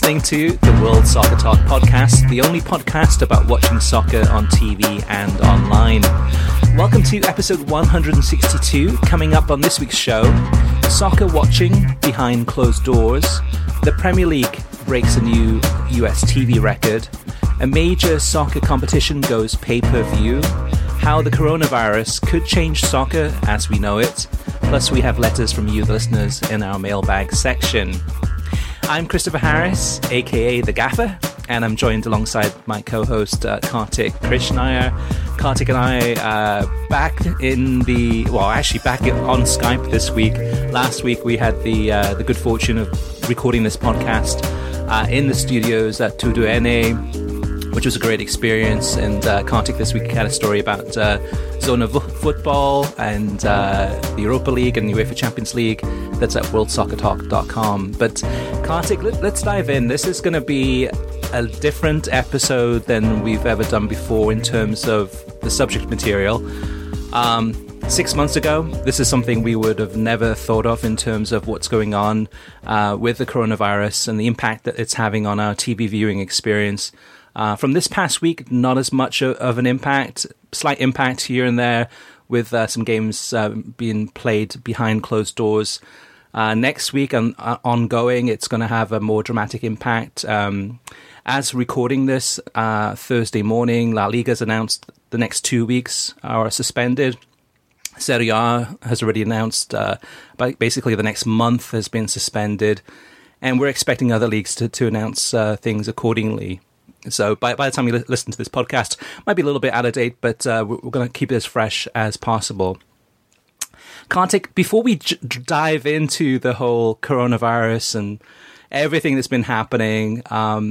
listening to the World Soccer Talk podcast, the only podcast about watching soccer on TV and online. Welcome to episode 162. Coming up on this week's show, soccer watching behind closed doors, the Premier League breaks a new US TV record, a major soccer competition goes pay-per-view, how the coronavirus could change soccer as we know it, plus we have letters from you, the listeners, in our mailbag section. I'm Christopher Harris, aka The Gaffer, and I'm joined alongside my co-host Kartik Krishnaiyer. Kartik and I are back on Skype this week. Last week we had the good fortune of recording this podcast in the studios at Tuduene, which was a great experience. And Kartik this week had a story about Zona Football and the Europa League and the UEFA Champions League. That's at worldsoccertalk.com. But Kartik, let's dive in. This is going to be a different episode than we've ever done before in terms of the subject material. 6 months ago, this is something we would have never thought of in terms of what's going on with the coronavirus and the impact that it's having on our TV viewing experience. From this past week, not as much of an impact, slight impact here and there with some games being played behind closed doors. Next week and ongoing, it's going to have a more dramatic impact. As recording this Thursday morning, La Liga's announced the next 2 weeks are suspended. Serie A has already announced basically the next month has been suspended. And we're expecting other leagues to announce things accordingly. So by the time you listen to this podcast, might be a little bit out of date, but we're going to keep it as fresh as possible. Kartik, before we dive into the whole coronavirus and everything that's been happening,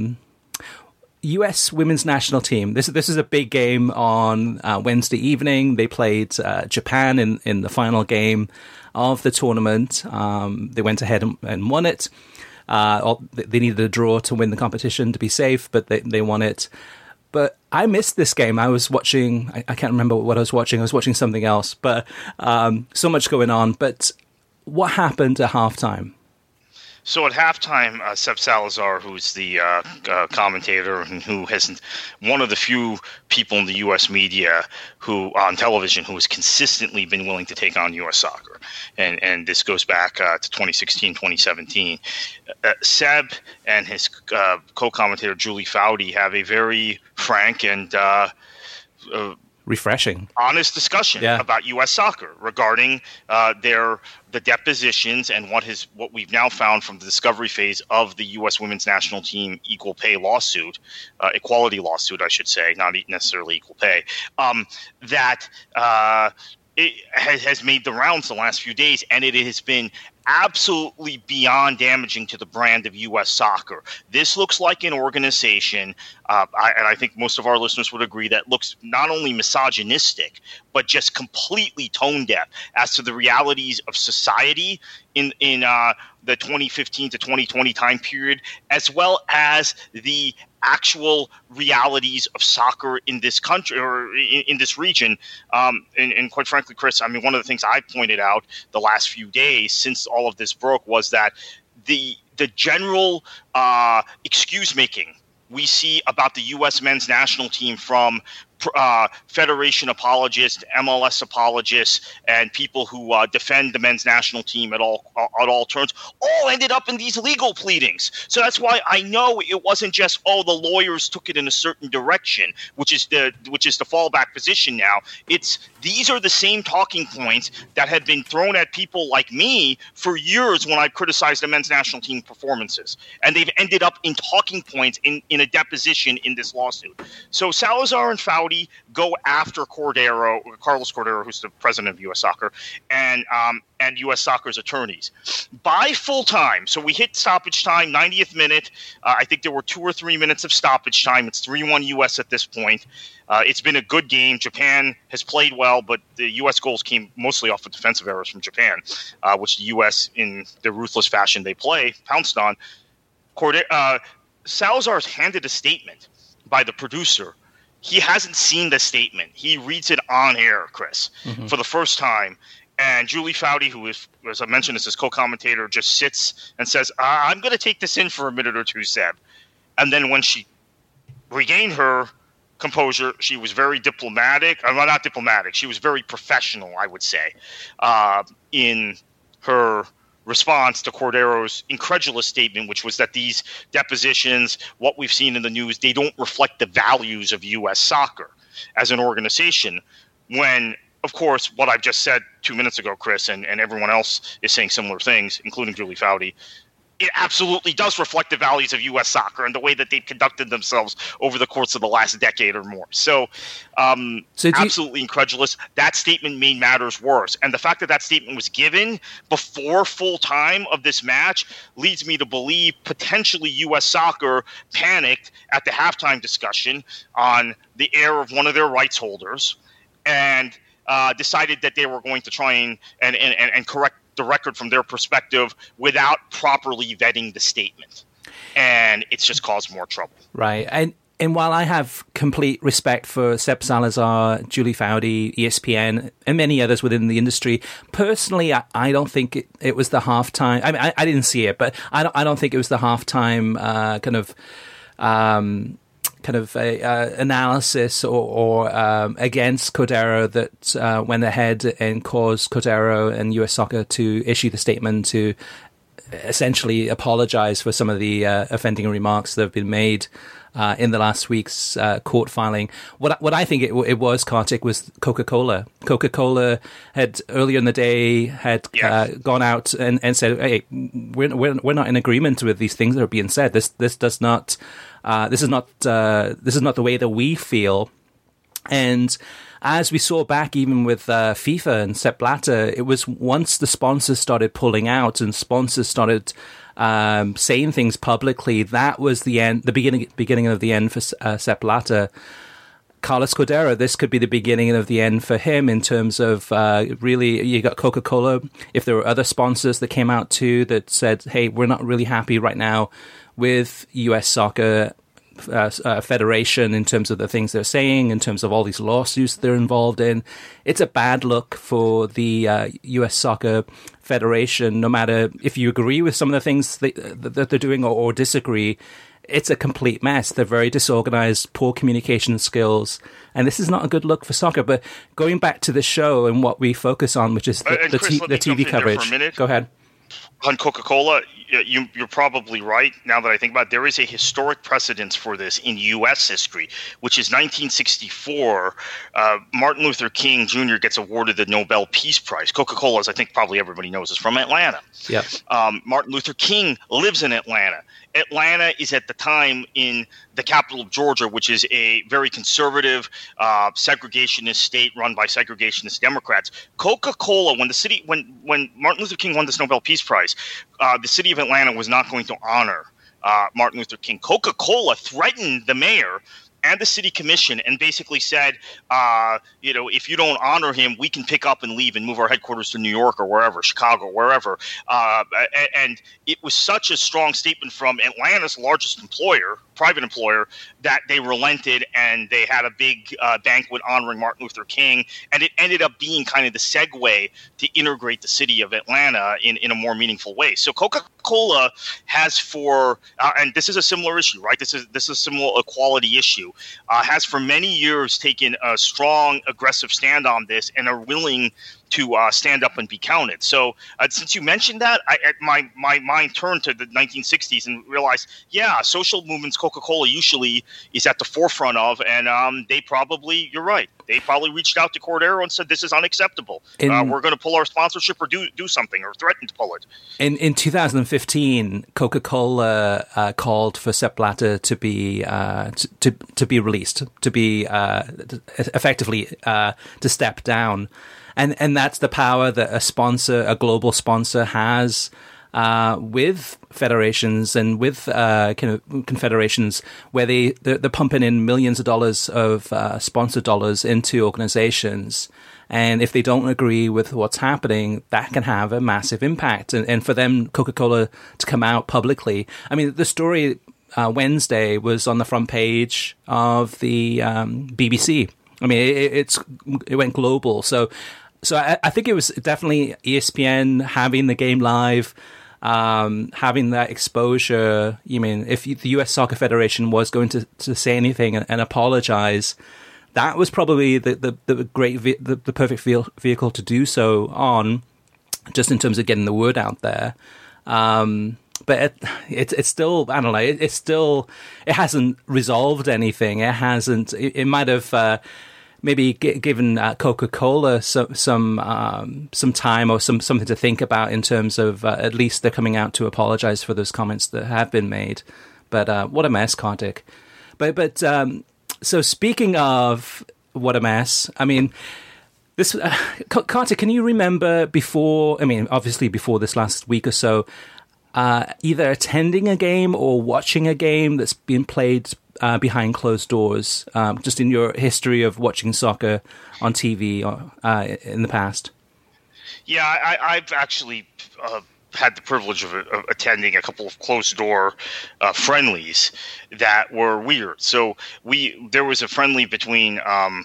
U.S. women's national team. This is a big game on Wednesday evening. They played Japan in the final game of the tournament. They went ahead and won it. They needed a draw to win the competition to be safe, but they won it. But I missed this game. I was watching, I can't remember what I was watching. I was watching something else, but so much going on. But what happened at halftime? So at halftime, Seb Salazar, who's the commentator and who has one of the few people in the U.S. media who on television who has consistently been willing to take on U.S. soccer, and this goes back to 2016, 2017. Seb and his co-commentator Julie Foudy have a very frank and refreshing, honest discussion about U.S. soccer regarding the depositions and what we've now found from the discovery phase of the U.S. women's national team equality lawsuit, I should say, not necessarily equal pay, that it has made the rounds the last few days, and it has been absolutely beyond damaging to the brand of U.S. soccer. This looks like an organization, and I think most of our listeners would agree, that looks not only misogynistic, but just completely tone deaf as to the realities of society in the 2015 to 2020 time period, as well as the actual realities of soccer in this country or in this region. And quite frankly, Chris, I mean, one of the things I pointed out the last few days since all of this broke was that the general excuse making we see about the U.S. men's national team from Federation apologists, MLS apologists, and people who defend the men's national team at all turns, all ended up in these legal pleadings. So that's why I know it wasn't just the lawyers took it in a certain direction, which is the fallback position now. These are the same talking points that had been thrown at people like me for years when I criticized the men's national team performances, and they've ended up in talking points in a deposition in this lawsuit. So Salazar and Foudy go after Carlos Cordero, who's the president of U.S. Soccer, and U.S. Soccer's attorneys. By full time, so we hit stoppage time, 90th minute. I think there were 2 or 3 minutes of stoppage time. It's 3-1 U.S. at this point. It's been a good game. Japan has played well, but the U.S. goals came mostly off of defensive errors from Japan, which the U.S., in the ruthless fashion they play, pounced on. Salazar's handed a statement by the producer. He hasn't seen the statement. He reads it on air, Chris, for the first time. And Julie Foudy, who is, as I mentioned, is his co-commentator, just sits and says, I'm going to take this in for a minute or two, Seb. And then when she regained her composure, she was very diplomatic. Well, not diplomatic. She was very professional, I would say, in her response to Cordero's incredulous statement, which was that these depositions, what we've seen in the news, they don't reflect the values of U.S. soccer as an organization, when, of course, what I've just said 2 minutes ago, Chris, and everyone else is saying similar things, including Julie Foudy, it absolutely does reflect the values of U.S. soccer and the way that they've conducted themselves over the course of the last decade or more. So absolutely incredulous. That statement made matters worse. And the fact that that statement was given before full time of this match leads me to believe potentially U.S. soccer panicked at the halftime discussion on the air of one of their rights holders and decided that they were going to try and correct the record from their perspective without properly vetting the statement. And it's just caused more trouble. Right. And while I have complete respect for Sepp Salazar, Julie Foudy, ESPN, and many others within the industry, personally, I don't think it was the halftime. I mean, I didn't see it, but I don't think it was the halftime analysis or against Cordero that went ahead and caused Cordero and US Soccer to issue the statement to essentially apologize for some of the offending remarks that have been made in the last week's court filing. What I think it was, Kartik, was Coca-Cola. Coca-Cola had earlier in the day gone out and said, "Hey, we're not in agreement with these things that are being said. This is not the way that we feel." And as we saw back even with FIFA and Sepp Blatter, it was once the sponsors started pulling out and sponsors started saying things publicly, that was the beginning of the end for Sepp Blatter. Carlos Cordero, this could be the beginning of the end for him in terms of really, you got Coca-Cola. If there were other sponsors that came out too that said, hey, we're not really happy right now with US Soccer Federation in terms of the things they're saying, in terms of all these lawsuits they're involved in. It's a bad look for the US Soccer Federation, no matter if you agree with some of the things that they're doing or disagree. It's a complete mess. They're very disorganized, poor communication skills, and this is not a good look for soccer. But going back to the show and what we focus on, which is the TV coverage. Go ahead. On Coca-Cola, you're probably right. Now that I think about it, there is a historic precedence for this in U.S. history, which is 1964. Martin Luther King Jr. gets awarded the Nobel Peace Prize. Coca-Cola, as I think probably everybody knows, is from Atlanta. Yeah. Martin Luther King lives in Atlanta. Atlanta is at the time in the capital of Georgia, which is a very conservative, segregationist state run by segregationist Democrats. Coca-Cola, when Martin Luther King won this Nobel Peace Prize, the city of Atlanta was not going to honor Martin Luther King. Coca-Cola threatened the mayor and the city commission and basically said, if you don't honor him, we can pick up and leave and move our headquarters to New York or wherever, Chicago, wherever. And it was such a strong statement from Atlanta's largest employer, private employer, that they relented and they had a big banquet honoring Martin Luther King. And it ended up being kind of the segue to integrate the city of Atlanta in a more meaningful way. So Coca-Cola has and this is a similar issue, right? This is a similar equality issue. Has for many years taken a strong, aggressive stand on this and are willing to stand up and be counted. So since you mentioned that, my mind turned to the 1960s and realized, social movements Coca-Cola usually is at the forefront of, and you're right, they probably reached out to Cordero and said, this is unacceptable. We're going to pull our sponsorship or do something, or threaten to pull it. In 2015, Coca-Cola called for Sepp Blatter to be released, to be effectively to step down. And that's the power that a global sponsor has with federations and with confederations, where they're pumping in millions of dollars of sponsor dollars into organizations. And if they don't agree with what's happening, that can have a massive impact. And for them, Coca-Cola, to come out publicly. I mean, the story Wednesday was on the front page of the BBC. I mean, it went global. So So I think it was definitely ESPN having the game live, having that exposure. You mean if the U.S. Soccer Federation was going to say anything and apologize, that was probably the perfect vehicle to do so on, just in terms of getting the word out there. But it's still, I don't know, it hasn't resolved anything. It hasn't. It might have maybe given Coca-Cola some time or something to think about in terms of at least they're coming out to apologize for those comments that have been made. But what a mess, Kartik. But so speaking of what a mess, I mean, this Kartik, can you remember before? I mean, obviously before this last week or so, either attending a game or watching a game that's been played behind closed doors, just in your history of watching soccer on TV in the past? Yeah, I've actually had the privilege of attending a couple of closed-door friendlies that were weird. So there was a friendly between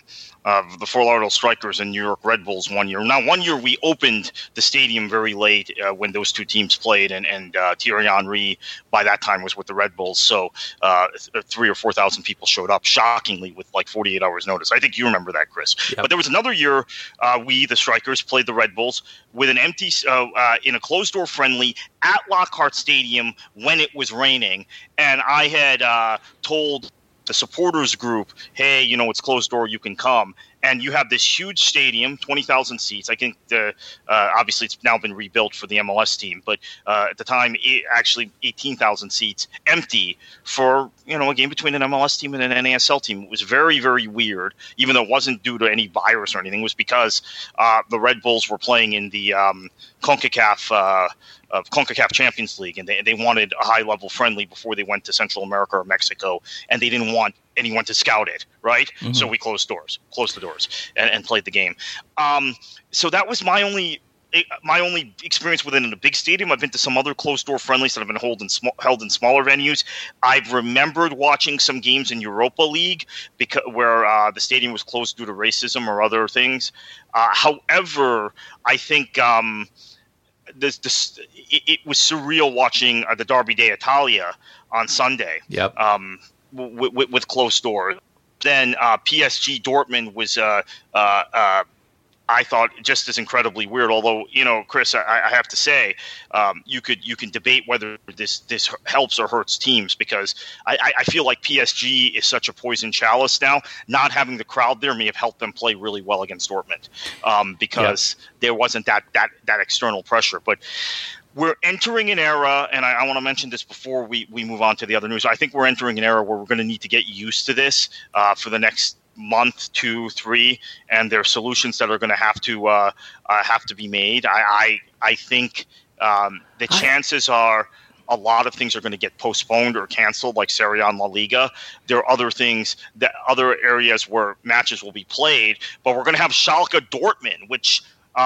the Fort Lauderdale Strikers and New York Red Bulls one year. Now, one year we opened the stadium very late when those two teams played, and Thierry Henry by that time was with the Red Bulls. So 3,000 or 4,000 people showed up, shockingly, with like 48 hours notice. I think you remember that, Chris. Yep. But there was another year we, the Strikers, played the Red Bulls with an empty in a closed-door friendly at Lockhart Stadium when it was raining, and I had told the supporters group, hey, it's closed door, you can come. And you have this huge stadium, 20,000 seats. I think obviously it's now been rebuilt for the MLS team, but at the time, actually 18,000 seats empty for, a game between an MLS team and an NASL team. It was very, very weird, even though it wasn't due to any virus or anything. It was because the Red Bulls were playing in the CONCACAF Champions League, and they wanted a high-level friendly before they went to Central America or Mexico, and they didn't want anyone to scout it, right? Mm-hmm. So we closed the doors, and played the game. So that was my only experience within a big stadium. I've been to some other closed-door friendlies that have been held in smaller venues. I've remembered watching some games in Europa League where the stadium was closed due to racism or other things. However, I think it was surreal watching the Derby d'Italia on Sunday. Yep. With closed doors. Then PSG Dortmund was I thought just as incredibly weird. Although, Chris, I have to say, you can debate whether this helps or hurts teams, because I feel like PSG is such a poison chalice now. Not having the crowd there may have helped them play really well against Dortmund, because there wasn't that external pressure. But we're entering an era, and I want to mention this before we move on to the other news. I think we're entering an era where we're going to need to get used to this for the next month, 2, 3, and there are solutions that are going to have to be made. I think the chances are a lot of things are going to get postponed or canceled, like Serie A and La Liga. There are other areas where matches will be played, but we're going to have Schalke Dortmund, which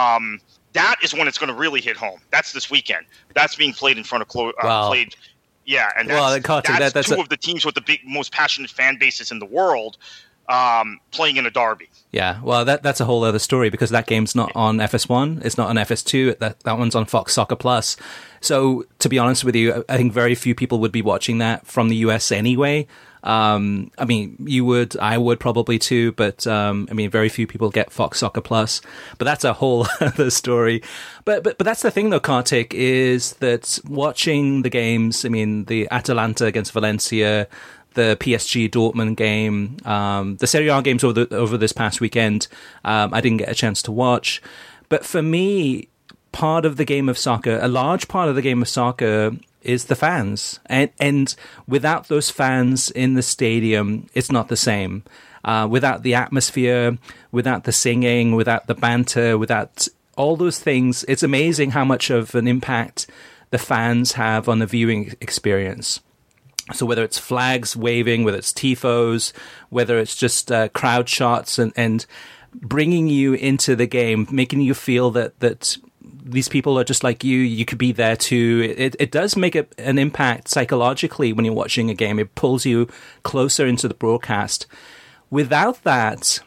that is when it's going to really hit home. That's this weekend. That's being played in front of played. Yeah, and that's two of the teams with the most passionate fan bases in the world playing in a derby. Yeah, well, that's a whole other story, because that game's not on FS1. It's not on FS2. That one's on Fox Soccer Plus. So, to be honest with you, I think very few people would be watching that from the US anyway. I mean, you would, I would probably too, but I mean, very few people get Fox Soccer Plus. But that's a whole other story. But that's the thing, though, Kartik, is that watching the games, I mean, the Atalanta against Valencia, the PSG Dortmund game, the Serie A games over this past weekend, I didn't get a chance to watch. But for me, part of the game of soccer, a large part of the game of soccer, is the fans. And without those fans in the stadium, it's not the same. Without the atmosphere, without the singing, without the banter, without all those things, it's amazing how much of an impact the fans have on the viewing experience. So whether it's flags waving, whether it's tifos, whether it's just crowd shots and bringing you into the game, making you feel that these people are just like you could be there too. It does make an impact psychologically when you're watching a game. It pulls you closer into the broadcast. Without that,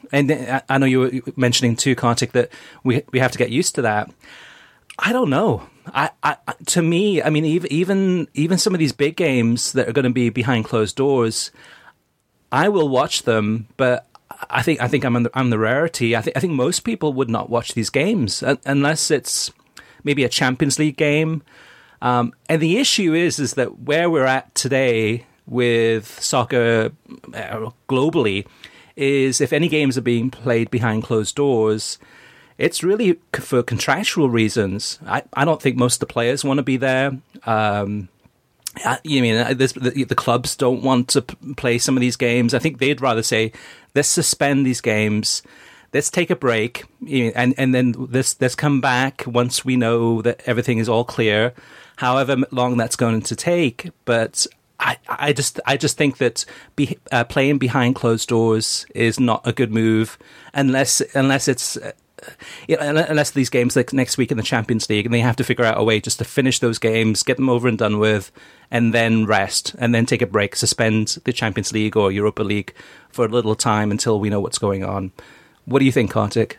and I know you were mentioning too, Kartik, that we have to get used to that. I don't know. To me, I mean, even some of these big games that are going to be behind closed doors, I will watch them, but I think I'm the rarity. I think most people would not watch these games unless it's maybe a Champions League game. And the issue is that where we're at today with soccer globally is if any games are being played behind closed doors, it's really for contractual reasons. I don't think most of the players want to be there. You mean the clubs don't want to play some of these games? I think they'd rather say, let's suspend these games, let's take a break, and then let's come back once we know that everything is all clear, however long that's going to take. But I just think that playing behind closed doors is not a good move unless it's. Unless these games like next week in the Champions League, and they have to figure out a way just to finish those games, get them over and done with, and then rest, and then take a break, suspend the Champions League or Europa League for a little time until we know what's going on. What do you think, Kartik?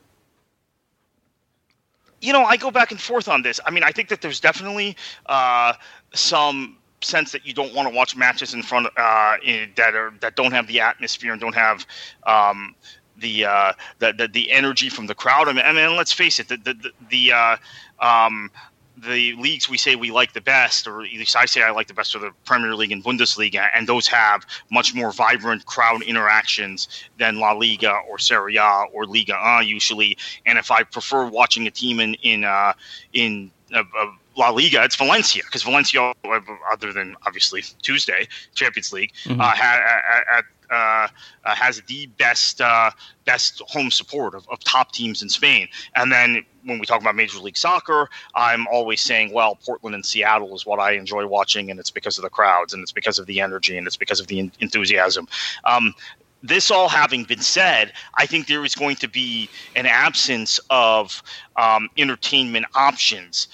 I go back and forth on this. I mean, I think that there's definitely some sense that you don't want to watch matches in front that don't have the atmosphere and don't have the energy from the crowd. I mean, let's face it, the leagues we say we like the best, or at least I say I like the best, are the Premier League and Bundesliga, and those have much more vibrant crowd interactions than La Liga or Serie A or Liga A usually. And if I prefer watching a team in La Liga, it's Valencia, because Valencia, other than obviously Tuesday Champions League, has the best home support of top teams in Spain. And then when we talk about Major League Soccer, I'm always saying, well, Portland and Seattle is what I enjoy watching, and it's because of the crowds, and it's because of the energy, and it's because of the enthusiasm. This all having been said, I think there is going to be an absence of entertainment options.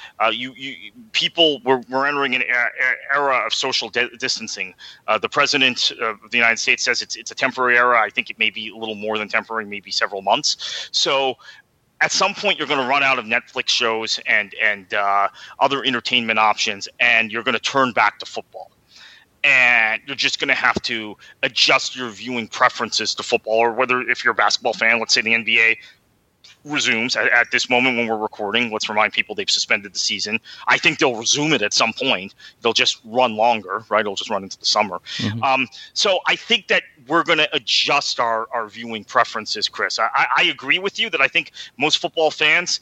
We're entering an era of social distancing. The president of the United States says it's a temporary era. I think it may be a little more than temporary, maybe several months. So at some point, you're going to run out of Netflix shows and other entertainment options, and you're going to turn back to football. And you're just going to have to adjust your viewing preferences to football, or whether if you're a basketball fan, let's say the NBA resumes at this moment when we're recording. Let's remind people they've suspended the season. I think they'll resume it at some point. They'll just run longer, right? It'll just run into the summer. Mm-hmm. So I think that we're going to adjust our viewing preferences, Chris. I agree with you that I think most football fans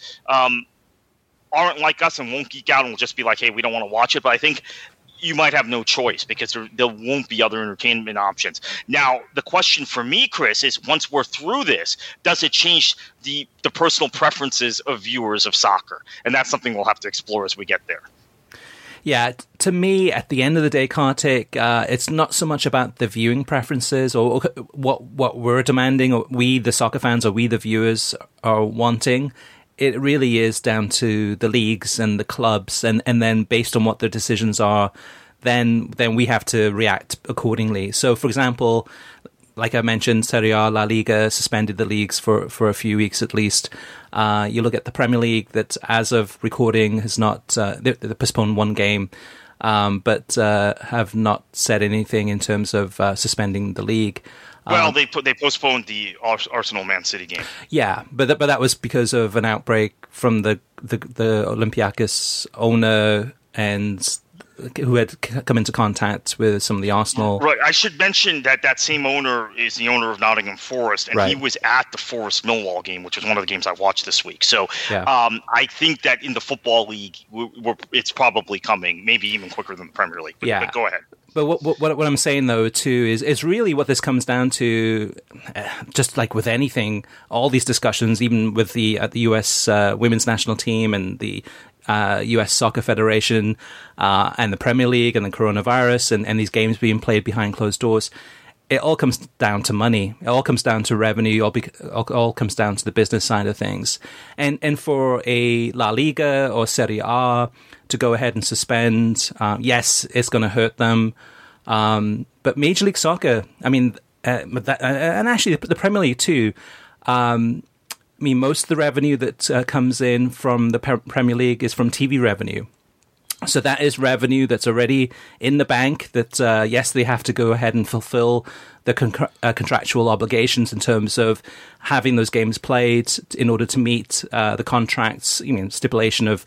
aren't like us and won't geek out and will just be like, hey, we don't want to watch it. But I think you might have no choice because there won't be other entertainment options. Now, the question for me, Chris, is once we're through this, does it change the personal preferences of viewers of soccer? And that's something we'll have to explore as we get there. Yeah, to me, at the end of the day, Kartik, it's not so much about the viewing preferences or what we're demanding, or we, the soccer fans, or we, the viewers, are wanting. It really is down to the leagues and the clubs, and then based on what their decisions are, then we have to react accordingly. So, for example, like I mentioned, Serie A, La Liga suspended the leagues for a few weeks at least. You look at the Premier League, that as of recording has not they postponed one game, but have not said anything in terms of suspending the league. Well, they postponed the Arsenal-Man City game. Yeah, but that was because of an outbreak from the Olympiacos owner, and who had come into contact with some of the Arsenal. Right. I should mention that same owner is the owner of Nottingham Forest, and He was at the Forest Millwall game, which was one of the games I watched this week. So I think that in the Football League, it's probably coming, maybe even quicker than the Premier League. But go ahead. But what I'm saying, though, too, is really what this comes down to, just like with anything, all these discussions, even with the U.S. Women's National Team and the U.S. Soccer Federation and the Premier League and the coronavirus and these games being played behind closed doors, it all comes down to money. It all comes down to revenue. All comes down to the business side of things. And for a La Liga or Serie A to go ahead and suspend, yes, it's going to hurt them. But Major League Soccer, I mean, and actually the Premier League too. Most of the revenue that comes in from the Premier League is from TV revenue. So that is revenue that's already in the bank that, yes, they have to go ahead and fulfill the contractual obligations in terms of having those games played in order to meet the contracts, stipulation of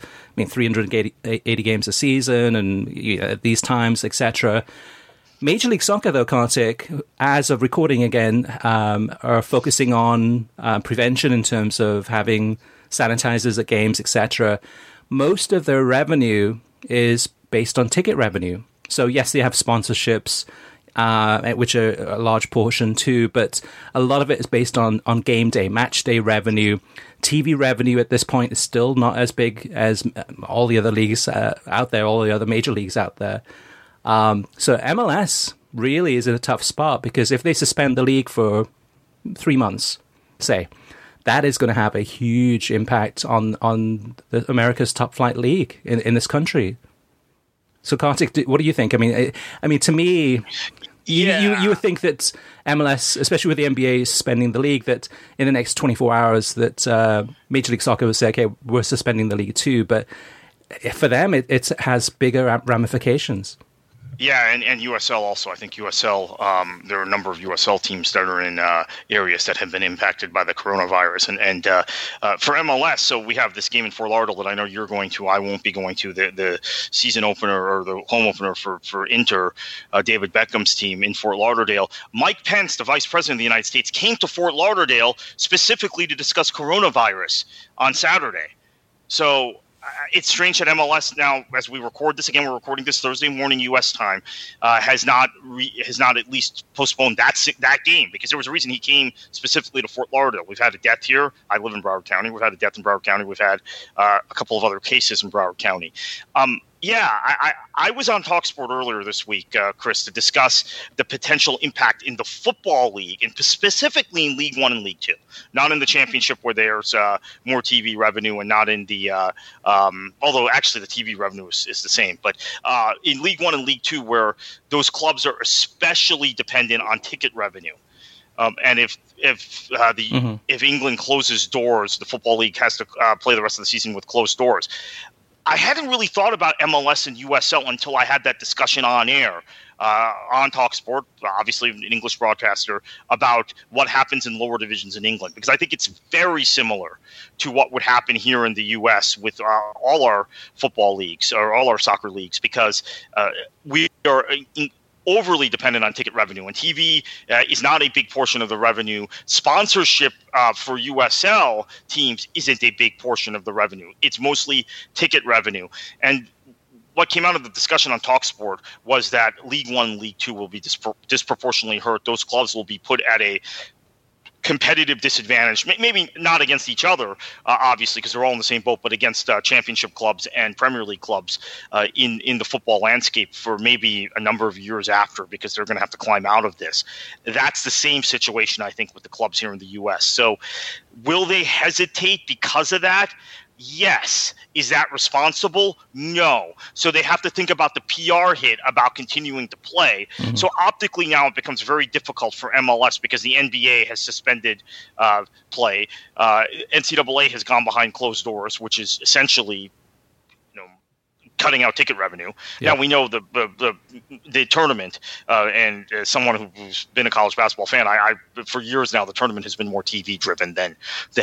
380 games a season and at these times, etc. Major League Soccer, though, Kartik, as of recording again, are focusing on prevention in terms of having sanitizers at games, etc. Most of their revenue is based on ticket revenue. So, yes, they have sponsorships, which are a large portion too, but a lot of it is based on game day, match day revenue. TV revenue at this point is still not as big as all the other leagues out there, all the other major leagues out there. So MLS really is in a tough spot because if they suspend the league for 3 months, say, that is going to have a huge impact on America's top flight league in this country. So, Kartik, what do you think? I mean, to me, you would think that MLS, especially with the NBA suspending the league, that in the next 24 hours that Major League Soccer would say, okay, we're suspending the league too. But for them, it has bigger ramifications. Yeah, and USL also. I think USL, there are a number of USL teams that are in areas that have been impacted by the coronavirus. And for MLS, so we have this game in Fort Lauderdale that I know you're going to. I won't be going to. The season opener or the home opener for Inter, David Beckham's team in Fort Lauderdale. Mike Pence, the Vice President of the United States, came to Fort Lauderdale specifically to discuss coronavirus on Saturday. So it's strange that MLS now, as we record this again, we're recording this Thursday morning U.S. time, has not at least postponed that game because there was a reason he came specifically to Fort Lauderdale. We've had a death here. I live in Broward County. We've had a death in Broward County. We've had a couple of other cases in Broward County. I was on TalkSport earlier this week, Chris, to discuss the potential impact in the football league, and specifically in League One and League Two. Not in the championship where there's more TV revenue, and not in the although actually the TV revenue is the same, but in League One and League Two where those clubs are especially dependent on ticket revenue. And if England closes doors, the Football League has to play the rest of the season with closed doors. I hadn't really thought about MLS and USL until I had that discussion on air on TalkSport, obviously an English broadcaster, about what happens in lower divisions in England. Because I think it's very similar to what would happen here in the U.S. with all our football leagues or all our soccer leagues, because we are overly dependent on ticket revenue, and TV is not a big portion of the revenue. Sponsorship for USL teams isn't a big portion of the revenue. It's mostly ticket revenue. And what came out of the discussion on TalkSport was that League One and League Two will be disproportionately hurt. Those clubs will be put at a competitive disadvantage, maybe not against each other, obviously, because they're all in the same boat, but against championship clubs and Premier League clubs in the football landscape for maybe a number of years after, because they're going to have to climb out of this. That's the same situation, I think, with the clubs here in the U.S. So will they hesitate because of that? Yes. Is that responsible? No. So they have to think about the PR hit about continuing to play. Mm-hmm. So optically now it becomes very difficult for MLS because the NBA has suspended play. NCAA has gone behind closed doors, which is essentially cutting out ticket revenue. Yeah. Now we know the tournament, and as someone who's been a college basketball fan, I for years now the tournament has been more TV driven than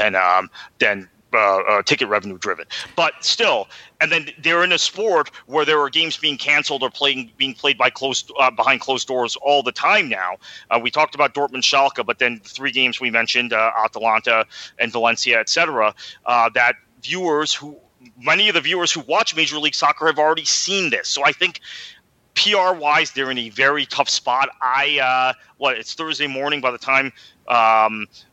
ticket revenue driven, but still. And then they're in a sport where there are games being canceled or being played by behind closed doors all the time now. We talked about Dortmund, Schalke, but then the 3 games we mentioned, Atalanta and Valencia, etc. That many of the viewers who watch Major League Soccer have already seen this. So I think PR-wise, they're in a very tough spot. It's Thursday morning by the time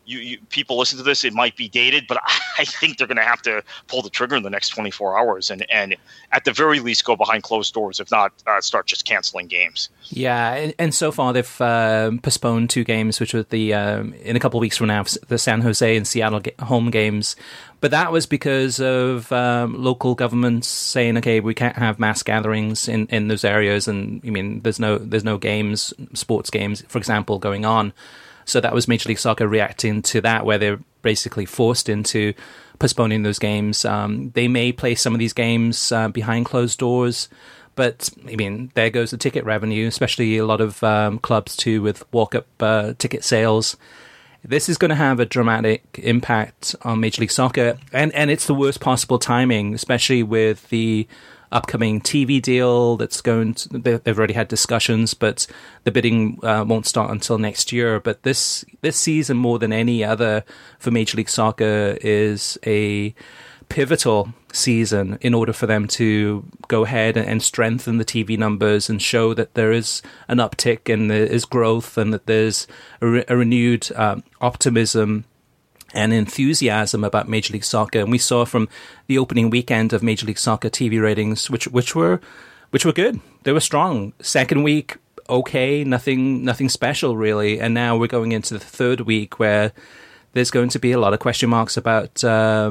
people listen to this, it might be dated, but I think they're going to have to pull the trigger in the next 24 hours and at the very least go behind closed doors, if not start just canceling games. Yeah, and so far they've postponed 2 games, which were the in a couple of weeks from now, the San Jose and Seattle home games. But that was because of local governments saying, okay, we can't have mass gatherings in those areas, and I mean, there's no games, sports games, for example, going on. So that was Major League Soccer reacting to that, where they're basically forced into postponing those games. They may play some of these games behind closed doors, but I mean, there goes the ticket revenue, especially a lot of clubs too with walk-up ticket sales. This is going to have a dramatic impact on Major League Soccer, and it's the worst possible timing, especially with the upcoming TV deal that's going to, they've already had discussions, but the bidding won't start until next year. But this season, more than any other for Major League Soccer, is a pivotal season in order for them to go ahead and strengthen the TV numbers and show that there is an uptick and there is growth and that there's a renewed optimism and enthusiasm about Major League Soccer. And we saw from the opening weekend of Major League Soccer TV ratings, which were good. They were strong. Second week, okay, nothing special really. And now we're going into the third week where there's going to be a lot of question marks about,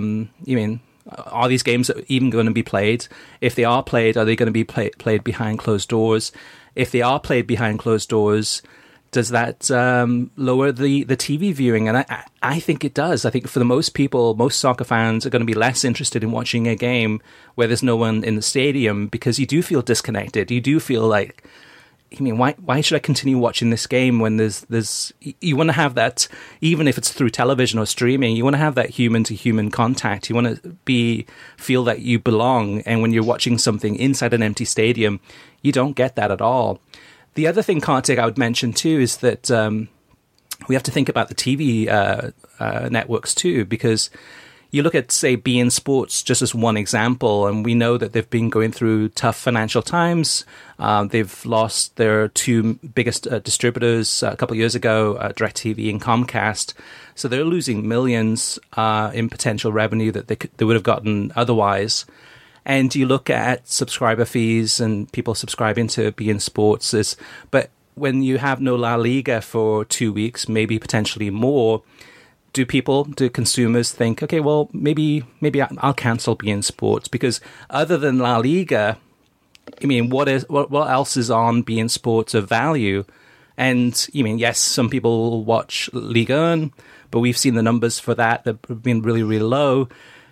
are these games even going to be played? If they are played, are they going to be played behind closed doors? If they are played behind closed doors, does that lower the TV viewing? And I think it does. I think for the most people, most soccer fans are going to be less interested in watching a game where there's no one in the stadium, because you do feel disconnected. You do feel like, I mean, why should I continue watching this game when there's you want to have that, even if it's through television or streaming, you want to have that human to human contact. You want to feel that you belong. And when you're watching something inside an empty stadium, you don't get that at all. The other thing, Kartik, I would mention too is that we have to think about the TV networks too, because you look at, say, beIN Sports just as one example, and we know that they've been going through tough financial times. They've lost their 2 biggest distributors a couple of years ago, DirecTV and Comcast. So they're losing millions in potential revenue that they would have gotten otherwise. And you look at subscriber fees and people subscribing to beIN Sports. But when you have no La Liga for 2 weeks, maybe potentially more, do consumers think, okay, well, maybe I'll cancel beIN Sports? Because other than La Liga, I mean, what else is on beIN Sports of value? And I mean, yes, some people watch Ligue 1, but we've seen the numbers for that have been really, really low.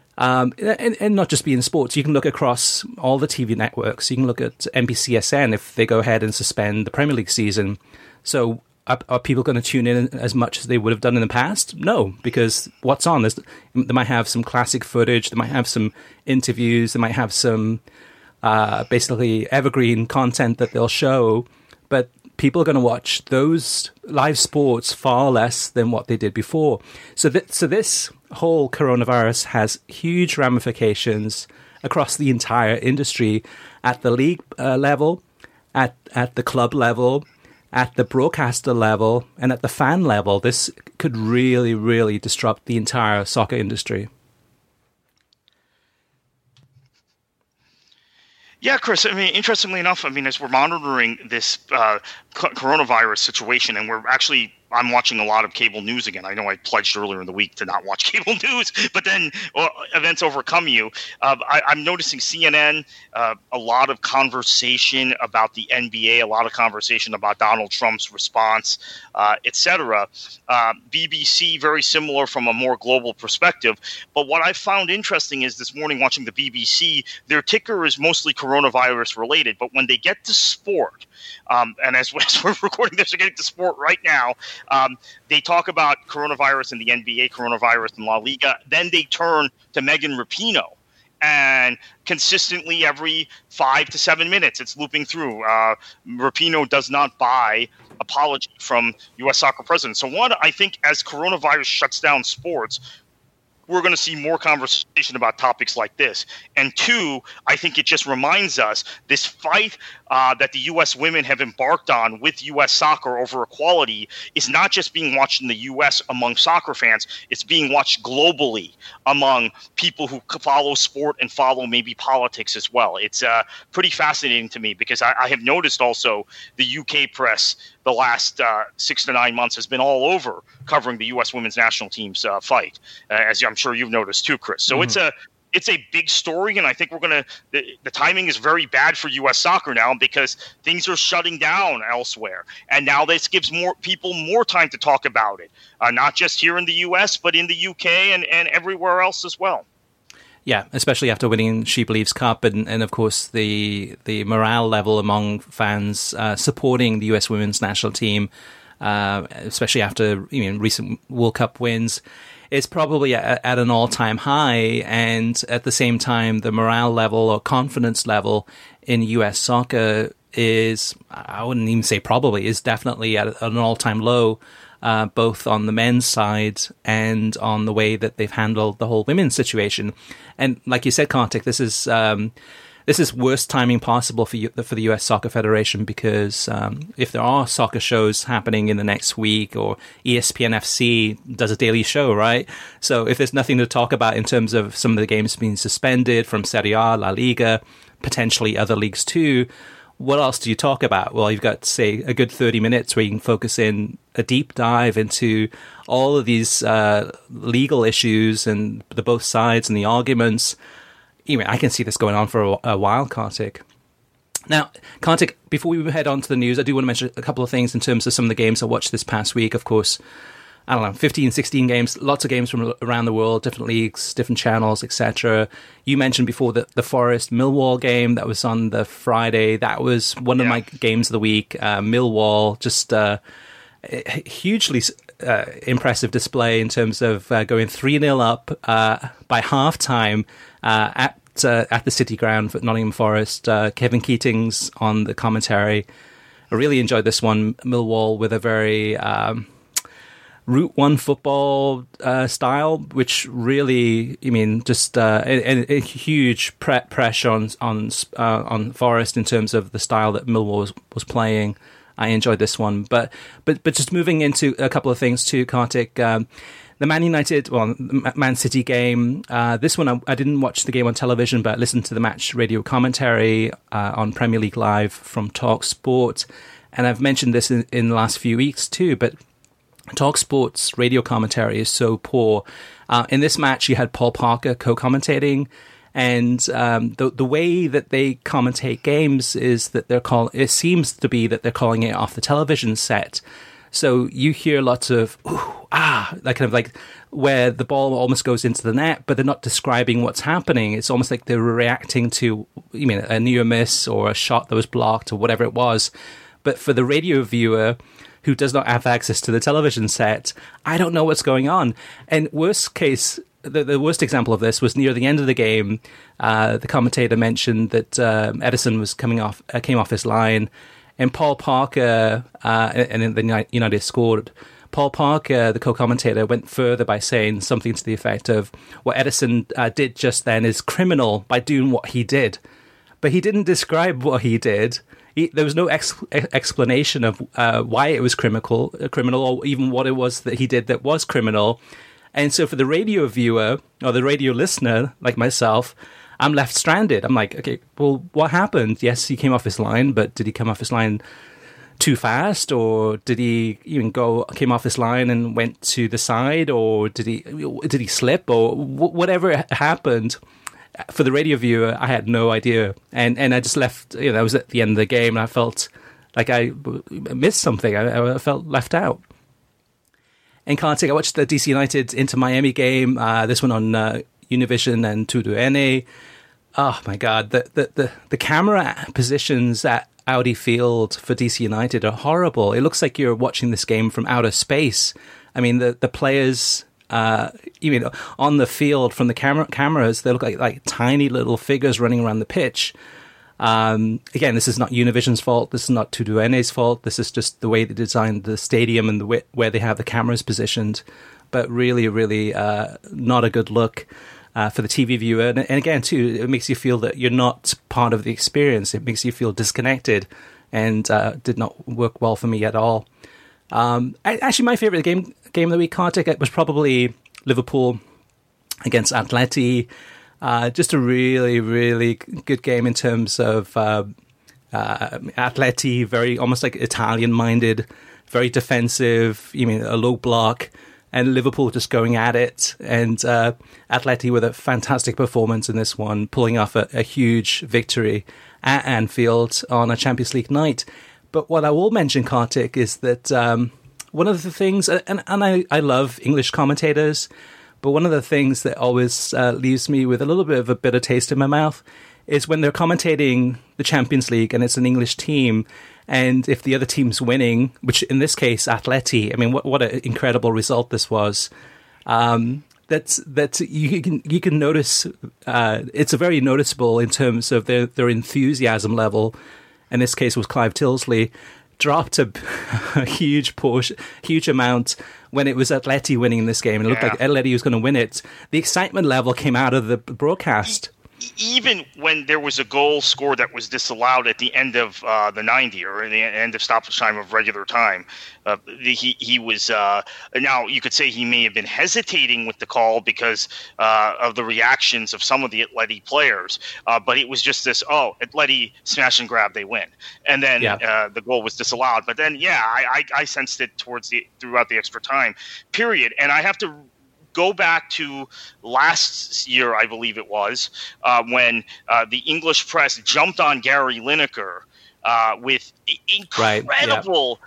And not just beIN Sports. You can look across all the TV networks. You can look at NBCSN if they go ahead and suspend the Premier League season. So are people going to tune in as much as they would have done in the past? No, because what's on? They might have some classic footage. They might have some interviews. They might have some basically evergreen content that they'll show. But people are going to watch those live sports far less than what they did before. So this whole coronavirus has huge ramifications across the entire industry, at the league level, at the club level, at the broadcaster level, and at the fan level. This could really, really disrupt the entire soccer industry. Yeah, Chris, I mean, interestingly enough, I mean, as we're monitoring this coronavirus situation, and I'm watching a lot of cable news again. I know I pledged earlier in the week to not watch cable news, but then events overcome you. I'm noticing CNN, a lot of conversation about the NBA, a lot of conversation about Donald Trump's response, etc. BBC, very similar from a more global perspective. But what I found interesting is this morning watching the BBC, their ticker is mostly coronavirus related, but when they get to sport, and as we're recording this, we're getting to sport right now. They talk about coronavirus in the NBA, coronavirus in La Liga. Then they turn to Megan Rapinoe. And consistently every 5 to 7 minutes, it's looping through. Rapinoe does not buy apology from U.S. soccer president. So one, I think as coronavirus shuts down sports, we're going to see more conversation about topics like this. And two, I think it just reminds us this fight that the U.S. women have embarked on with U.S. soccer over equality is not just being watched in the U.S. among soccer fans. It's being watched globally among people who follow sport and follow maybe politics as well. It's pretty fascinating to me because I have noticed also the UK press the last 6 to 9 months has been all over covering the U.S. women's national team's fight, as I'm sure you've noticed too, Chris. So it's a big story, and I think the timing is very bad for U.S. soccer now because things are shutting down elsewhere, and now this gives more people more time to talk about it, not just here in the U.S. but in the U.K. and everywhere else as well. Yeah, especially after winning She Believes Cup and of course the morale level among fans supporting the US women's national team, especially after recent World Cup wins, is probably at an all-time high. And at the same time, the morale level or confidence level in US soccer is, I wouldn't even say probably, is definitely at an all-time low. Both on the men's side and on the way that they've handled the whole women's situation. And like you said, Kartik, this is worst timing possible for the US Soccer Federation because if there are soccer shows happening in the next week, or ESPN FC does a daily show, right? So if there's nothing to talk about in terms of some of the games being suspended from Serie A, La Liga, potentially other leagues too, what else do you talk about? Well, you've got, say, a good 30 minutes where you can focus in a deep dive into all of these legal issues and the both sides and the arguments. I can see this going on for a while, Kartik. Now, Kartik, before we head on to the news, I do want to mention a couple of things in terms of some of the games I watched this past week. Of course, 15, 16 games, lots of games from around the world, different leagues, different channels, etc. You mentioned before the Forest Millwall game that was on the Friday. That was one of my games of the week. Millwall, just hugely impressive display in terms of going 3-0 up by halftime at the City Ground for Nottingham Forest. Kevin Keatings on the commentary. I really enjoyed this one. Millwall with a very Route 1 football style, which really, just a huge pressure on Forest in terms of the style that Millwall was playing. I enjoyed this one, but just moving into a couple of things too, Kartik. The Man City game. This one I didn't watch the game on television, but I listened to the match radio commentary on Premier League Live from TalkSport, and I've mentioned this in the last few weeks too, but TalkSport's radio commentary is so poor. In this match, you had Paul Parker co-commentating, and the way that they commentate games is that it seems to be that they're calling it off the television set. So you hear lots of like where the ball almost goes into the net, but they're not describing what's happening. It's almost like they're reacting to a near miss or a shot that was blocked or whatever it was. But for the radio viewer who does not have access to the television set, I don't know what's going on. And worst case, the worst example of this was near the end of the game. The commentator mentioned that Edison came off his line, and Paul Parker, and then the United scored. Paul Parker, the co-commentator, went further by saying something to the effect of what Edison did just then is criminal by doing what he did. But he didn't describe what he did. There was no explanation of why it was criminal, or even what it was that he did that was criminal. And so for the radio viewer or the radio listener, like myself, I'm left stranded. I'm like, okay, well, what happened? Yes, he came off his line, but did he come off his line too fast, or did he even came off his line and went to the side, or did he slip, or whatever happened? For the radio viewer, I had no idea, and I just left. I was at the end of the game, and I felt like I missed something. I felt left out. And Kartik, I watched the DC United Inter Miami game. This one on Univision and TUDN. Oh my God, the camera positions at Audi Field for DC United are horrible. It looks like you're watching this game from outer space. I mean, the players. On the field from the cameras, they look like tiny little figures running around the pitch. Again, this is not Univision's fault. This is not Tuduene's fault. This is just the way they designed the stadium and where they have the cameras positioned. But really, really not a good look for the TV viewer. And again, too, it makes you feel that you're not part of the experience. It makes you feel disconnected, and did not work well for me at all. Actually, my favourite game of the week, Kartik, it was probably Liverpool against Atleti. Just a really, really good game in terms of Atleti, very almost like Italian-minded, very defensive, a low block, and Liverpool just going at it. And Atleti with a fantastic performance in this one, pulling off a huge victory at Anfield on a Champions League night. But what I will mention, Kartik, is that one of the things, and I love English commentators, but one of the things that always leaves me with a little bit of a bitter taste in my mouth is when they're commentating the Champions League and it's an English team, and if the other team's winning, which in this case, Atleti, I mean, what an incredible result this was. That you can notice, it's a very noticeable in terms of their enthusiasm level. In this case, was Clive Tilsley dropped a huge amount when it was Atleti winning this game. It looked like Atleti was going to win it. The excitement level came out of the broadcast. Even when there was a goal scored that was disallowed at the end of the 90 or at the end of stoppage time of regular time, he was now you could say he may have been hesitating with the call because of the reactions of some of the Atleti players, but it was just this, Atleti smash and grab, they win, and then the goal was disallowed. But then I sensed it throughout the extra time period, and I have to go back to last year, I believe it was, when the English press jumped on Gary Lineker with incredible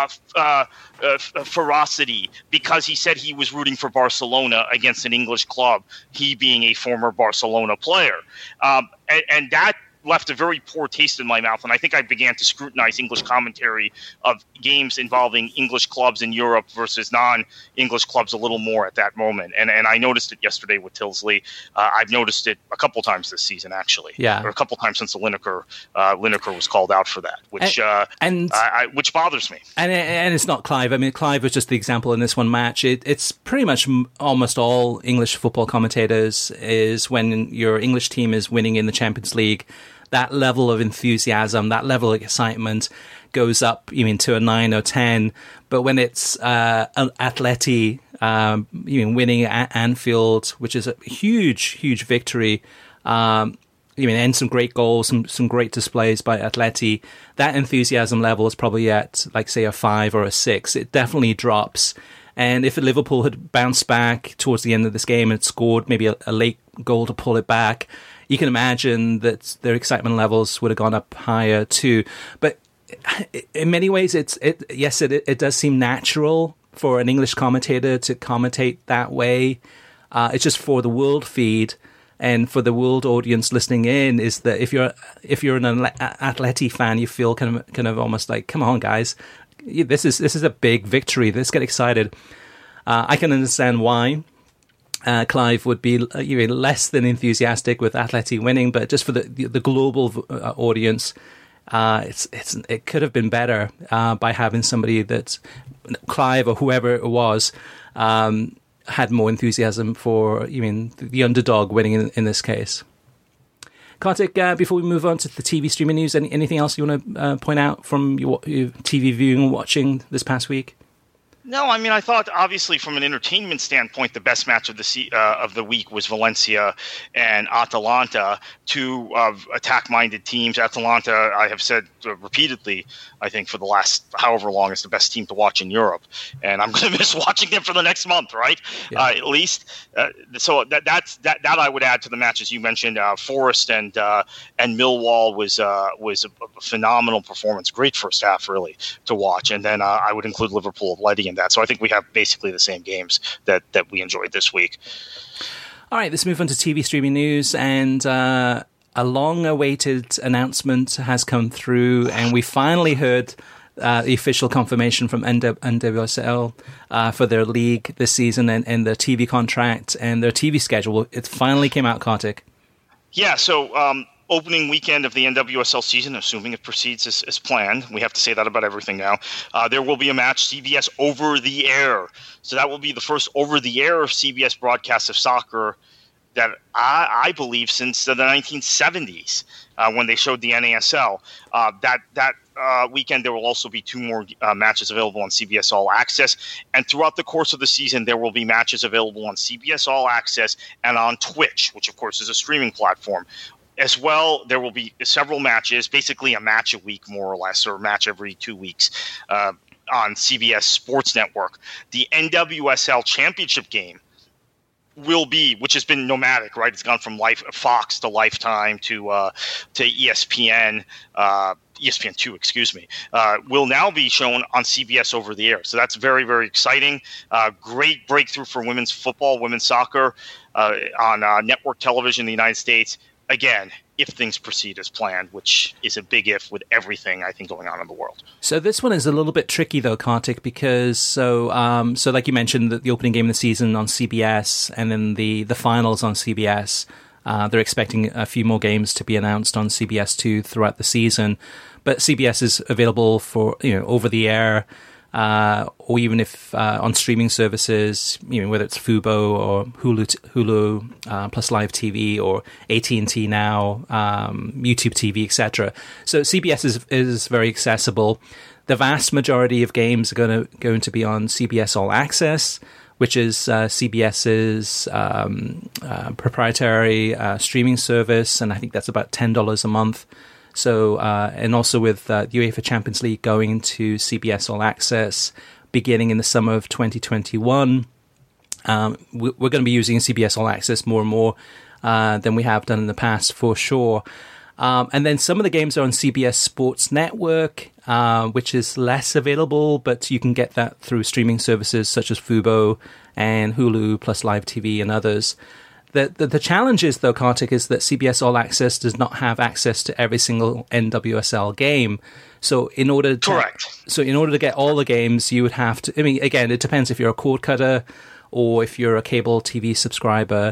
ferocity because he said he was rooting for Barcelona against an English club, he being a former Barcelona player. And that left a very poor taste in my mouth, and I think I began to scrutinize English commentary of games involving English clubs in Europe versus non-English clubs a little more at that moment. And I noticed it yesterday with Tilsley. I've noticed it a couple times this season, actually. Yeah. Or a couple times since the Lineker was called out for that, which bothers me. And it's not Clive. I mean, Clive was just the example in this one match. It's pretty much almost all English football commentators is when your English team is winning in the Champions League, that level of enthusiasm, that level of excitement goes up, to a 9 or 10. But when it's Atleti, winning at Anfield, which is a huge victory, and some great goals, some great displays by Atleti, that enthusiasm level is probably at, like, say, a 5 or a 6. It definitely drops. And if Liverpool had bounced back towards the end of this game and scored maybe a late goal to pull it back, you can imagine that their excitement levels would have gone up higher too. But in many ways, it does seem natural for an English commentator to commentate that way. It's just for the world feed and for the world audience listening in, is that if you're an Atleti fan, you feel kind of almost like, come on, guys, this is a big victory. Let's get excited. I can understand why Clive would be less than enthusiastic with Atleti winning, but just for the global audience, it could have been better by having somebody that Clive or whoever it was had more enthusiasm for the underdog winning in this case. Kartik, before we move on to the TV streaming news, anything else you want to point out from your TV viewing and watching this past week? No, I mean, I thought obviously from an entertainment standpoint, the best match of the week was Valencia and Atalanta, two attack-minded teams. Atalanta, I have said repeatedly, I think for the last however long, is the best team to watch in Europe, and I'm going to miss watching them for the next month, right? Yeah. At least. So that I would add to the match, as you mentioned. Forest and Millwall was a phenomenal performance, great first half really to watch, and then I would include Liverpool Atleti in that. So I think we have basically the same games that we enjoyed this week. All right, let's move on to TV streaming news, and a long-awaited announcement has come through, and we finally heard the official confirmation from NWSL for their league this season and their TV contract and their TV schedule. It finally came out, Kartik. Yeah, so opening weekend of the NWSL season, assuming it proceeds as planned. We have to say that about everything now. There will be a match, CBS over the air. So that will be the first over the air CBS broadcast of soccer that I believe since the 1970s when they showed the NASL. That weekend, there will also be 2 more matches available on CBS All Access. And throughout the course of the season, there will be matches available on CBS All Access and on Twitch, which, of course, is a streaming platform. As well, there will be several matches, basically a match a week, more or less, or a match every 2 weeks on CBS Sports Network. The NWSL Championship game will be, which has been nomadic, right? It's gone from Fox to Lifetime to ESPN, ESPN2, excuse me, will now be shown on CBS over the air. So that's very, very exciting. Great breakthrough for women's football, women's soccer on network television in the United States. Again, if things proceed as planned, which is a big if with everything, I think, going on in the world. So this one is a little bit tricky, though, Kartik, because so like you mentioned, the opening game of the season on CBS and then the finals on CBS. They're expecting a few more games to be announced on CBS2 throughout the season. But CBS is available for, over the air, or even if on streaming services, whether it's Fubo or Hulu plus Live TV or AT&T Now, YouTube TV, etc. So CBS is very accessible. The vast majority of games are going to be on CBS All Access, which is CBS's proprietary streaming service, and I think that's about $10 a month. So, and also with the UEFA Champions League going to CBS All Access beginning in the summer of 2021, we're going to be using CBS All Access more and more than we have done in the past, for sure. And then some of the games are on CBS Sports Network, which is less available, but you can get that through streaming services such as Fubo and Hulu plus Live TV and others. The challenge is, though, Kartik, is that CBS All Access does not have access to every single NWSL game. So in order to get all the games, you would have to. I mean, again, it depends if you're a cord cutter or if you're a cable TV subscriber.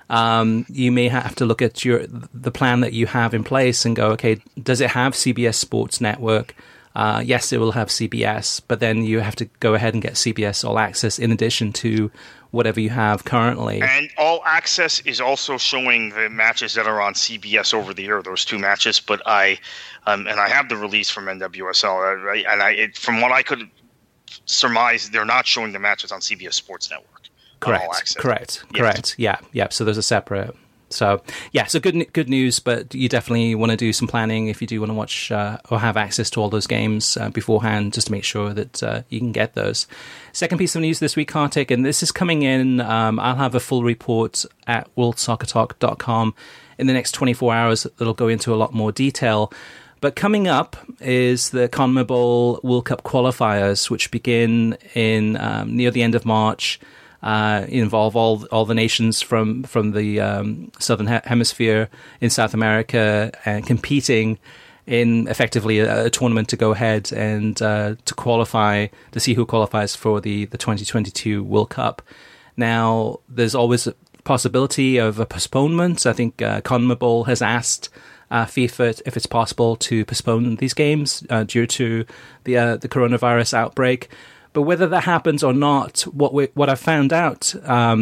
You may have to look at the plan that you have in place and go, okay, does it have CBS Sports Network? Yes, it will have CBS, but then you have to go ahead and get CBS All Access in addition to whatever you have currently. And All Access is also showing the matches that are on CBS over the air, those 2 matches. But I have the release from NWSL, right? And from what I could surmise, they're not showing the matches on CBS Sports Network. Correct. Yeah. So there's a separate. So yeah, so good news, but you definitely want to do some planning if you do want to watch or have access to all those games beforehand, just to make sure that you can get those. Second piece of news this week, Kartik, and this is coming in. I'll have a full report at worldsoccertalk.com in the next 24 hours that'll go into a lot more detail. But coming up is the CONMEBOL World Cup qualifiers, which begin in near the end of March. Involve all the nations from the Southern Hemisphere in South America and competing in effectively a tournament to go ahead and to qualify, to see who qualifies for the 2022 World Cup. Now, there's always a possibility of a postponement. I think CONMEBOL has asked FIFA if it's possible to postpone these games due to the coronavirus outbreak. But whether that happens or not, what I found out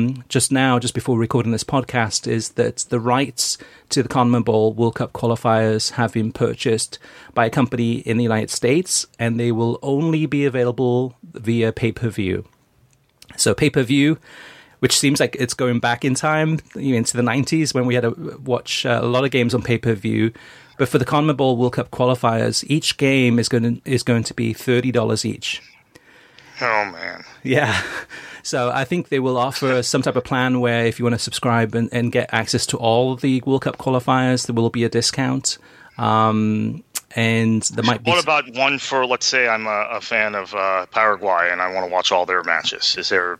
just before recording this podcast is that the rights to the CONMEBOL World Cup qualifiers have been purchased by a company in the United States, and they will only be available via pay-per-view. So pay-per-view, which seems like it's going back in time into the 90s when we had to watch a lot of games on pay-per-view. But for the CONMEBOL World Cup qualifiers, each game is going to be $30 each. Oh, man. Yeah. So I think they will offer some type of plan where if you want to subscribe and get access to all of the World Cup qualifiers, there will be a discount. And there might be... What about one for, let's say I'm a fan of Paraguay and I want to watch all their matches? Is there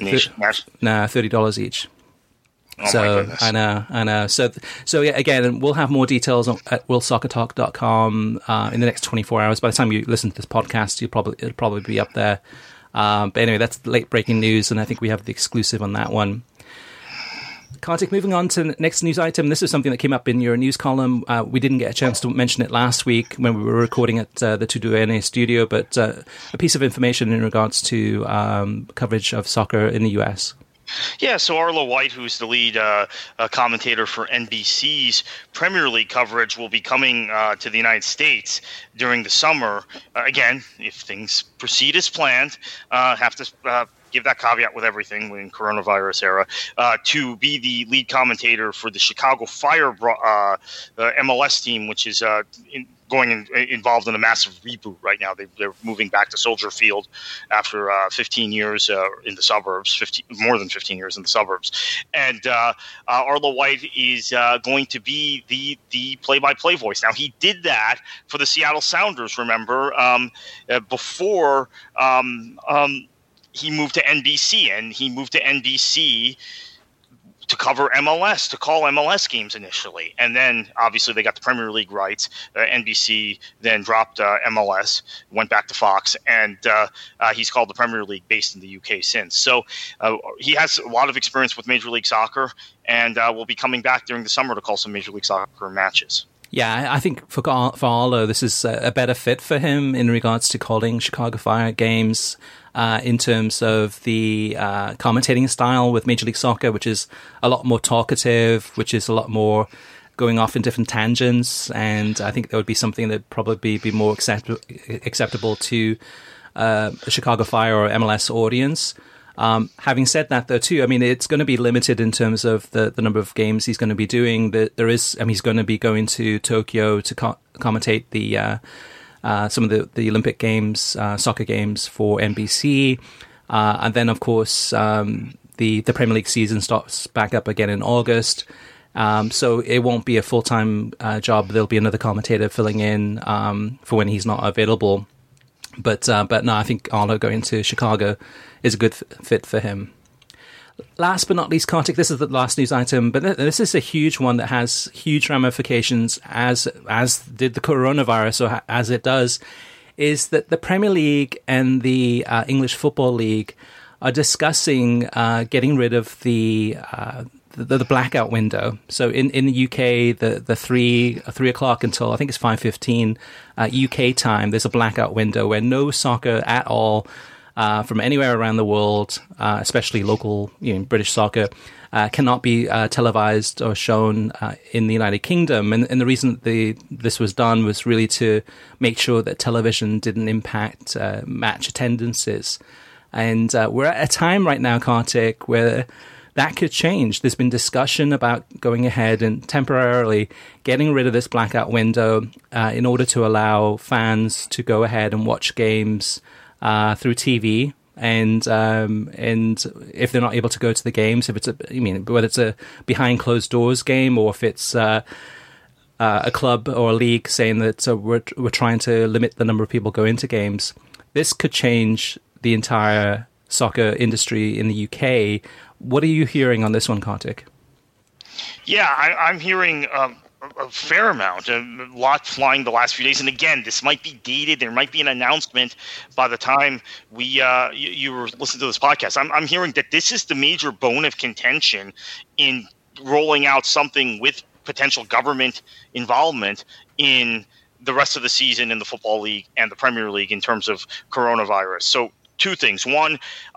$30 each. Oh, my goodness. I know. So yeah, again, we'll have more details at worldsoccertalk.com in the next 24 hours. By the time you listen to this podcast, it'll probably be up there. But anyway, that's late breaking news, and I think we have the exclusive on that one. Kartik, moving on to the next news item. This is something that came up in your news column. We didn't get a chance to mention it last week when we were recording at the Todo NA studio, but a piece of information in regards to coverage of soccer in the US. Yeah, so Arlo White, who's the lead commentator for NBC's Premier League coverage, will be coming to the United States during the summer. Again, if things proceed as planned, have to give that caveat with everything in coronavirus era, to be the lead commentator for the Chicago Fire MLS team, which is involved in a massive reboot right now. They're moving back to Soldier Field after 15 years in the suburbs, more than 15 years in the suburbs. And Arlo White is going to be the play-by-play voice. Now, he did that for the Seattle Sounders, remember, before he moved to NBC, and he moved to NBC to cover MLS, to call MLS games initially. And then, obviously, they got the Premier League rights. NBC then dropped MLS, went back to Fox, and he's called the Premier League based in the UK since. So he has a lot of experience with Major League Soccer, and will be coming back during the summer to call some Major League Soccer matches. Yeah, I think for Arlo, this is a better fit for him in regards to calling Chicago Fire games in terms of the commentating style with Major League Soccer, which is a lot more talkative, which is a lot more going off in different tangents. And I think that would be something that would probably be more acceptable to a Chicago Fire or MLS audience. Having said that, though, too, I mean, it's going to be limited in terms of the number of games he's going to be doing. He's going to be going to Tokyo to commentate some of the Olympic Games, soccer games for NBC. And then, of course, the Premier League season starts back up again in August. So it won't be a full-time job. There'll be another commentator filling in for when he's not available. But no, I think Arlo going to Chicago is a good fit for him. Last but not least, Kartik, this is the last news item, but this is a huge one that has huge ramifications, as did the coronavirus, or as it does, is that the Premier League and the English Football League are discussing getting rid of the blackout window. So in the UK, the 3 o'clock until I think it's 5:15 UK time, there's a blackout window where no soccer at all from anywhere around the world, especially local, British soccer, cannot be televised or shown in the United Kingdom. And the reason this was done was really to make sure that television didn't impact match attendances. And we're at a time right now, Kartik, where that could change. There's been discussion about going ahead and temporarily getting rid of this blackout window in order to allow fans to go ahead and watch games through TV, and if they're not able to go to the games, whether it's a behind closed doors game, or if it's a club or a league saying that we're trying to limit the number of people going to games, this could change the entire soccer industry in the UK. What are you hearing on this one, Kartik? Yeah, I'm hearing a fair amount, a lot flying the last few days. And again, this might be dated. There might be an announcement by the time you were listening to this podcast. I'm hearing that this is the major bone of contention in rolling out something with potential government involvement in the rest of the season in the Football League and the Premier League in terms of coronavirus. So two things. One,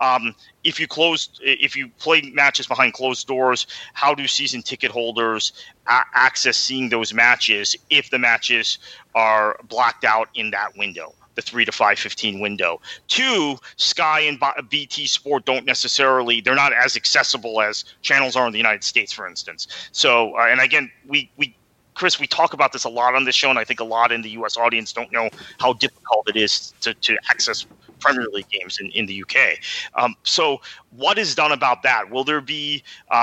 if you play matches behind closed doors, how do season ticket holders access seeing those matches if the matches are blacked out in that window, the 3 to 5:15 window? Two, Sky and BT Sport they're not as accessible as channels are in the United States, for instance. So, and again, Chris, we talk about this a lot on this show, and I think a lot in the U.S. audience don't know how difficult it is to access Premier League games in the UK. So what is done about that? Will there be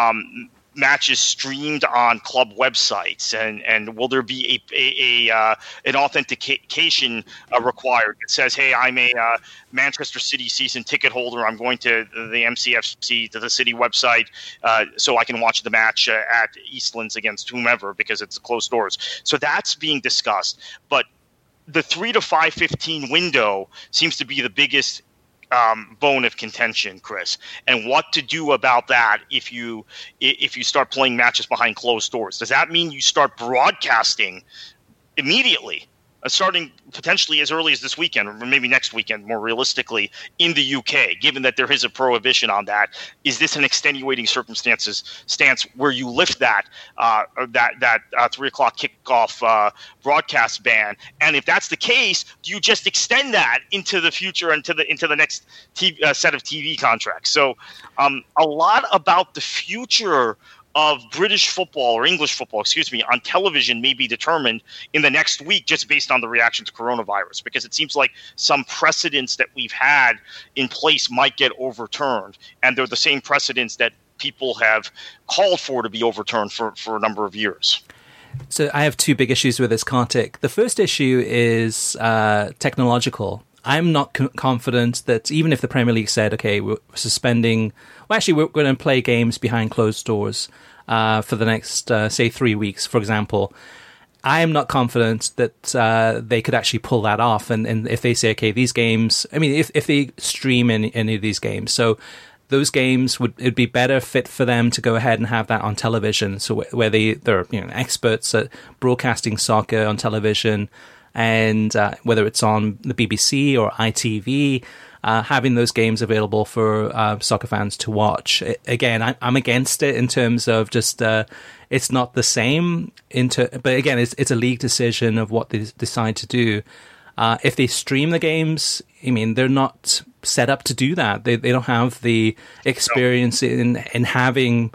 matches streamed on club websites, and will there be an authentication required that says, hey, I'm a Manchester City season ticket holder, I'm going to the MCFC, to the City website, so I can watch the match at Eastlands against whomever because it's closed doors. So that's being discussed. But the 3 to 5:15 window seems to be the biggest bone of contention, Chris, and what to do about that if you start playing matches behind closed doors. Does that mean you start broadcasting immediately, starting potentially as early as this weekend, or maybe next weekend, more realistically, in the UK, given that there is a prohibition on that? Is this an extenuating stance where you lift that 3 o'clock kickoff broadcast ban? And if that's the case, do you just extend that into the future, into the next set of TV contracts? So a lot about the future of British football, or English football, on television may be determined in the next week just based on the reaction to coronavirus, because it seems like some precedents that we've had in place might get overturned, and they're the same precedents that people have called for to be overturned for a number of years. So I have two big issues with this, Kartik. The first issue is technological. I'm not confident that even if the Premier League said, okay, we're suspending... Well, actually, we're going to play games behind closed doors for the next, say, 3 weeks, for example. I am not confident that they could actually pull that off. And if they say, okay, these games... I mean, if they stream any of these games, so those games it'd be better fit for them to go ahead and have that on television, so where they're experts at broadcasting soccer on television, and whether it's on the BBC or ITV, having those games available for soccer fans to watch. Again, I'm against it in terms of just it's not the same. But again, it's a league decision of what they decide to do. If they stream the games, I mean, they're not set up to do that. They don't have the experience in having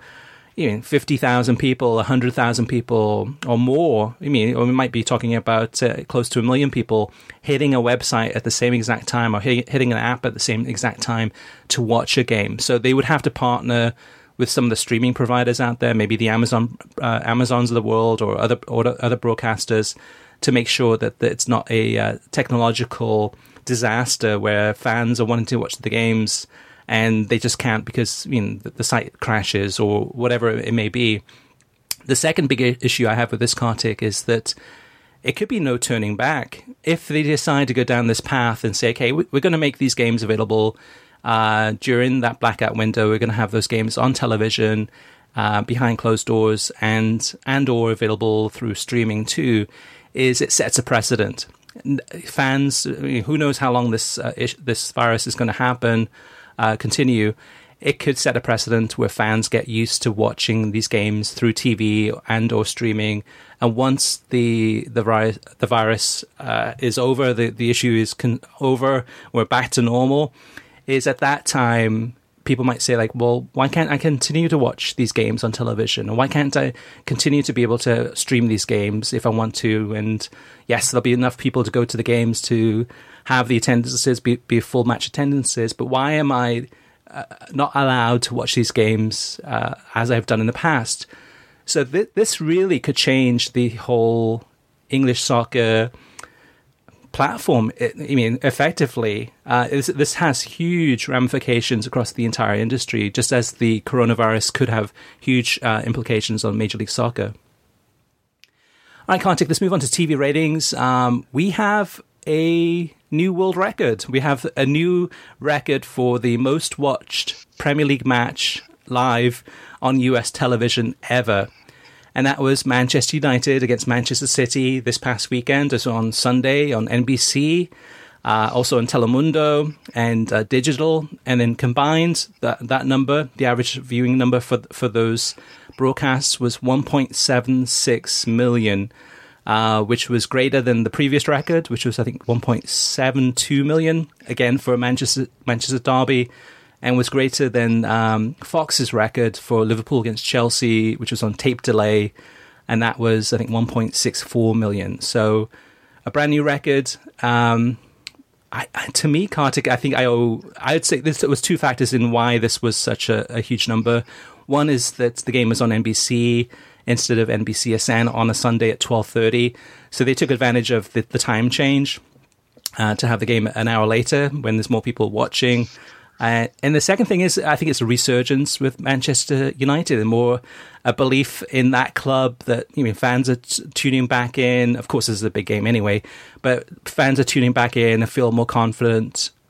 50,000 people, 100,000 people or more. I mean, or we might be talking about close to 1 million people hitting a website at the same exact time, or hitting an app at the same exact time to watch a game. So they would have to partner with some of the streaming providers out there, maybe the Amazons of the world, or other broadcasters, to make sure that it's not a technological disaster where fans are wanting to watch the games and they just can't because the site crashes or whatever it may be. The second big issue I have with this, Kartik, is that it could be no turning back. If they decide to go down this path and say, okay, we're going to make these games available during that blackout window, we're going to have those games on television behind closed doors and or available through streaming too, is it sets a precedent. Fans, who knows how long this virus is going to continue. It could set a precedent where fans get used to watching these games through TV and or streaming, and once the virus is over, the issue is over, we're back to normal, is at that time people might say, like, well, why can't I continue to watch these games on television? And why can't I continue to be able to stream these games if I want to? And yes, there'll be enough people to go to the games to have the attendances be full match attendances, but why am I not allowed to watch these games as I've done in the past? So this really could change the whole English soccer platform. Effectively, this has huge ramifications across the entire industry, just as the coronavirus could have huge implications on Major League Soccer. All right, Kartik, let's move on to TV ratings. We have a new world record. We have a new record for the most watched Premier League match live on US television ever. And that was Manchester United against Manchester City this past weekend. It was on Sunday on NBC, also on Telemundo and digital. And then combined, that number, the average viewing number for those broadcasts was 1.76 million, which was greater than the previous record, which was, I think, 1.72 million, again, for a Manchester derby, and was greater than Fox's record for Liverpool against Chelsea, which was on tape delay, and that was, I think, 1.64 million. So a brand new record. To me, Kartik, I think I'd say there was two factors in why this was such a huge number. One is that the game was on NBC instead of NBCSN on a Sunday at 12:30. So they took advantage of the time change to have the game an hour later when there's more people watching. And the second thing is, I think it's a resurgence with Manchester United, and more a belief in that club that fans are tuning back in. Of course, this is a big game anyway, but fans are tuning back in and feel more confident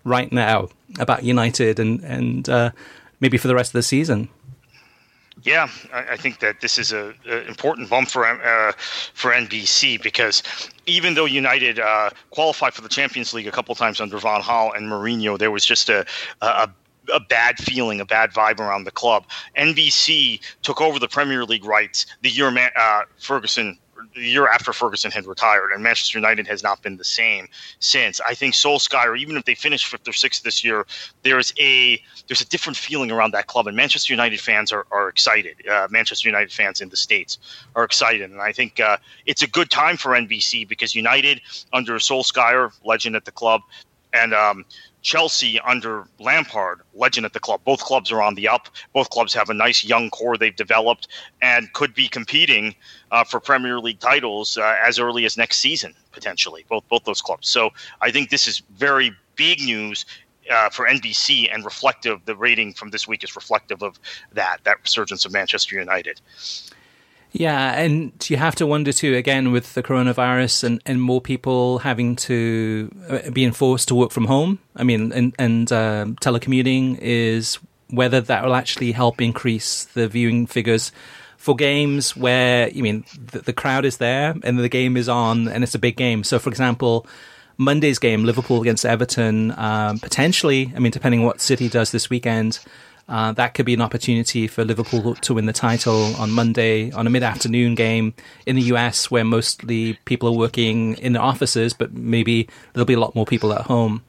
right now about United and maybe for the rest of the season? Yeah, I think that this is an important bump for NBC, because even though United qualified for the Champions League a couple times under Van Gaal and Mourinho, there was just a bad feeling, a bad vibe around the club. NBC took over the Premier League rights the year the year after Ferguson had retired, and Manchester United has not been the same since. I think Solskjaer, even if they finish 5th or 6th this year, there's a different feeling around that club, and Manchester United fans are excited. Manchester United fans in the States are excited, and I think it's a good time for NBC, because United under Solskjaer, legend at the club, and Chelsea under Lampard, legend at the club. Both clubs are on the up. Both clubs have a nice young core they've developed and could be competing for Premier League titles as early as next season, potentially, both those clubs. So I think this is very big news for NBC, and reflective. The rating from this week is reflective of that resurgence of Manchester United. Yeah, and you have to wonder too, again, with the coronavirus and more people having to being forced to work from home. I mean, and telecommuting, is whether that will actually help increase the viewing figures for games where, the crowd is there and the game is on and it's a big game. So, for example, Monday's game, Liverpool against Everton, potentially, depending what City does this weekend, that could be an opportunity for Liverpool to win the title on Monday on a mid-afternoon game in the US, where mostly people are working in the offices, but maybe there'll be a lot more people at home.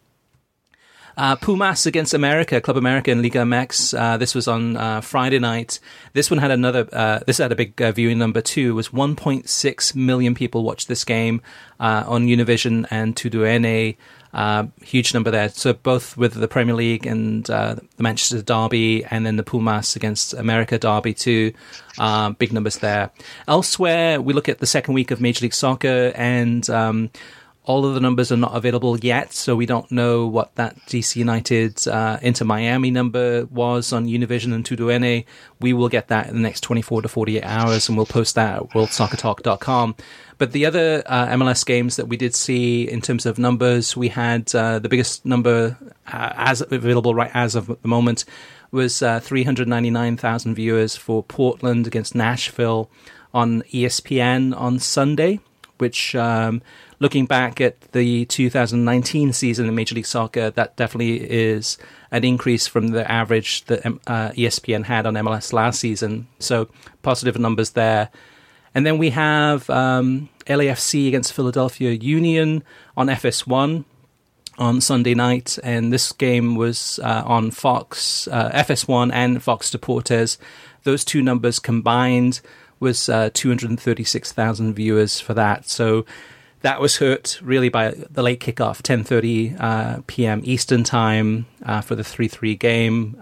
Pumas against America, Club America and Liga MX. This was on Friday night. This one had this had a big viewing number too. It was 1.6 million people watched this game on Univision and TUDN. Huge number there. So both with the Premier League and the Manchester derby, and then the Pumas against America derby too. Big numbers there. Elsewhere, we look at the second week of Major League Soccer, and all of the numbers are not available yet, so we don't know what that DC United Inter Miami number was on Univision and TUDN. We will get that in the next 24 to 48 hours, and we'll post that at worldsoccertalk.com. But the other MLS games that we did see in terms of numbers, we had the biggest number as available right as of the moment was 399,000 viewers for Portland against Nashville on ESPN on Sunday, which, looking back at the 2019 season in Major League Soccer, that definitely is an increase from the average that ESPN had on MLS last season. So positive numbers there. And then we have LAFC against Philadelphia Union on FS1 on Sunday night. And this game was on Fox, FS1 and Fox Deportes. Those two numbers combined was 236,000 viewers for that. So that was hurt really by the late kickoff, 10:30 p.m. Eastern time for the 3-3 game.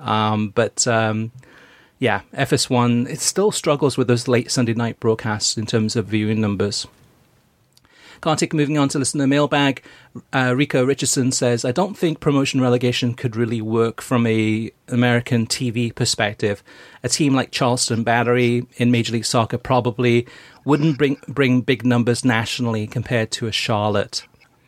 Yeah, FS1, it still struggles with those late Sunday night broadcasts in terms of viewing numbers. Kartik, moving on to listener mailbag. Rico Richardson says, I don't think promotion relegation could really work from a American TV perspective. A team like Charleston Battery in Major League Soccer probably wouldn't bring big numbers nationally compared to a Charlotte.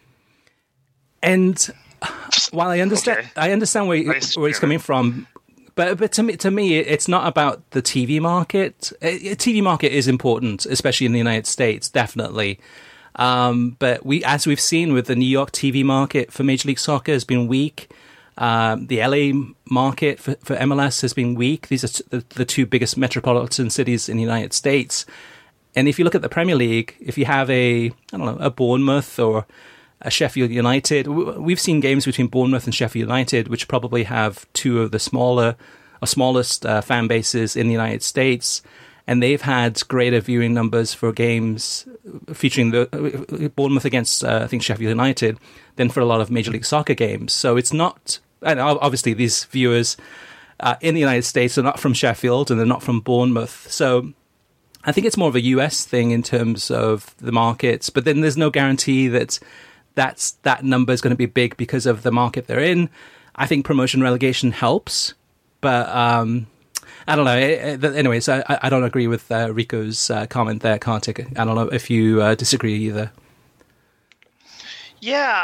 And while I understand where he's coming from, but to me, it's not about the TV market. TV market is important, especially in the United States, definitely. But as we've seen with the New York TV market for Major League Soccer has been weak. The LA market for MLS has been weak. These are the two biggest metropolitan cities in the United States. And if you look at the Premier League, if you have a Bournemouth or a Sheffield United, we've seen games between Bournemouth and Sheffield United, which probably have two of the smallest fan bases in the United States. And they've had greater viewing numbers for games featuring the Bournemouth against, I think, Sheffield United than for a lot of Major League Soccer games. So it's not, and obviously these viewers in the United States are not from Sheffield and they're not from Bournemouth. So I think it's more of a US thing in terms of the markets. But then there's no guarantee that that number is going to be big because of the market they're in. I think promotion relegation helps, but I don't know. Anyways, I don't agree with Rico's comment there, Kartik. I don't know if you disagree either. Yeah,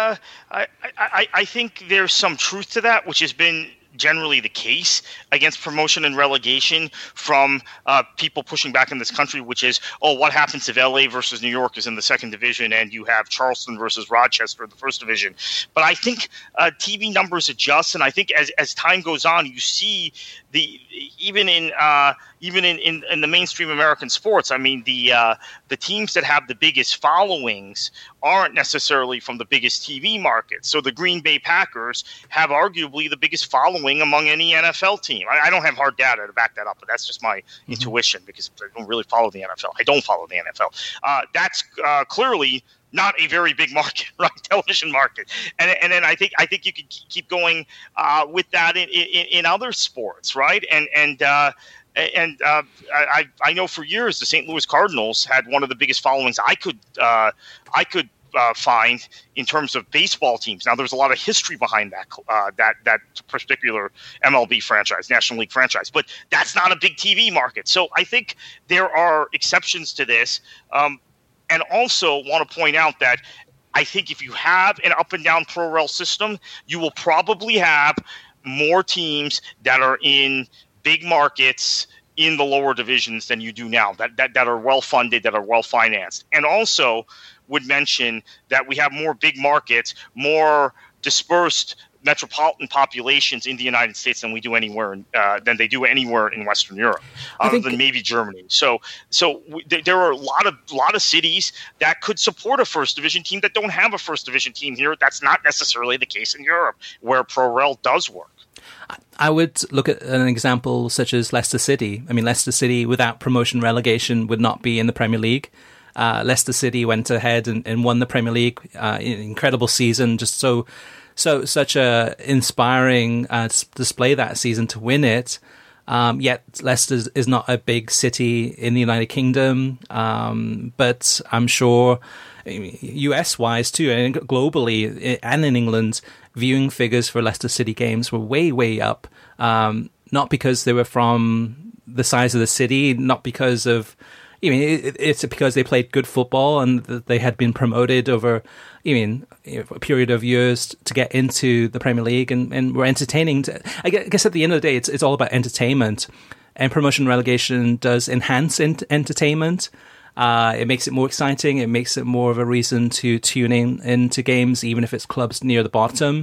I think there's some truth to that, which has been generally the case against promotion and relegation from people pushing back in this country, which is, oh, what happens if LA versus New York is in the second division and you have Charleston versus Rochester in the first division? But I think TV numbers adjust, and I think as time goes on, you see even in the mainstream American sports, I mean, the teams that have the biggest followings aren't necessarily from the biggest TV markets. So the Green Bay Packers have arguably the biggest following among any NFL team. I don't have hard data to back that up, but that's just my intuition because I don't really follow the NFL. I don't follow the NFL. That's clearly not a very big market, right? Television market, and then I think you could keep going with that in other sports, right? And I know for years the St. Louis Cardinals had one of the biggest followings I could find in terms of baseball teams. Now, there's a lot of history behind that particular MLB franchise, National League franchise, but that's not a big TV market. So I think there are exceptions to this, and also want to point out that I think if you have an up and down pro rel system, you will probably have more teams that are in big markets in the lower divisions than you do now, that are well funded, that are well financed, and also would mention that we have more big markets, more dispersed metropolitan populations in the United States than we do anywhere than they do anywhere in Western Europe, other than maybe Germany. So there are a lot of cities that could support a first division team that don't have a first division team here. That's not necessarily the case in Europe, where pro-rel does work. I would look at an example such as Leicester City. I mean, Leicester City without promotion relegation would not be in the Premier League. Leicester City went ahead and won the Premier League. Incredible season, just such a inspiring display that season to win it. Yet Leicester is not a big city in the United Kingdom, but I'm sure US-wise too, and globally and in England, viewing figures for Leicester City games were way, way up. Not because they were from the size of the city, not because of... it's because they played good football and they had been promoted over, a period of years to get into the Premier League and were entertaining. I guess at the end of the day, it's all about entertainment, and promotion relegation does enhance entertainment. It makes it more exciting. It makes it more of a reason to tune into games, even if it's clubs near the bottom.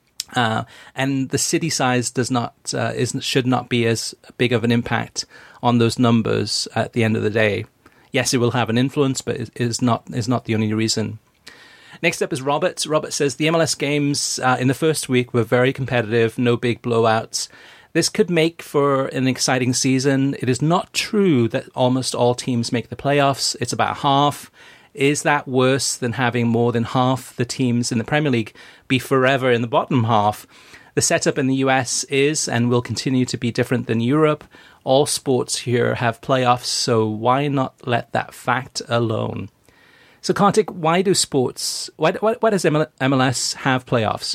And the city size should not be as big of an impact on those numbers at the end of the day. Yes, it will have an influence, but it is not the only reason. Next up is Robert. Robert says the MLS games in the first week were very competitive, no big blowouts. This could make for an exciting season. It is not true that almost all teams make the playoffs. It's about half. Is that worse than having more than half the teams in the Premier League be forever in the bottom half? The setup in the US is and will continue to be different than Europe. All sports here have playoffs, so why not let that fact alone? So, Kartik, why does MLS have playoffs?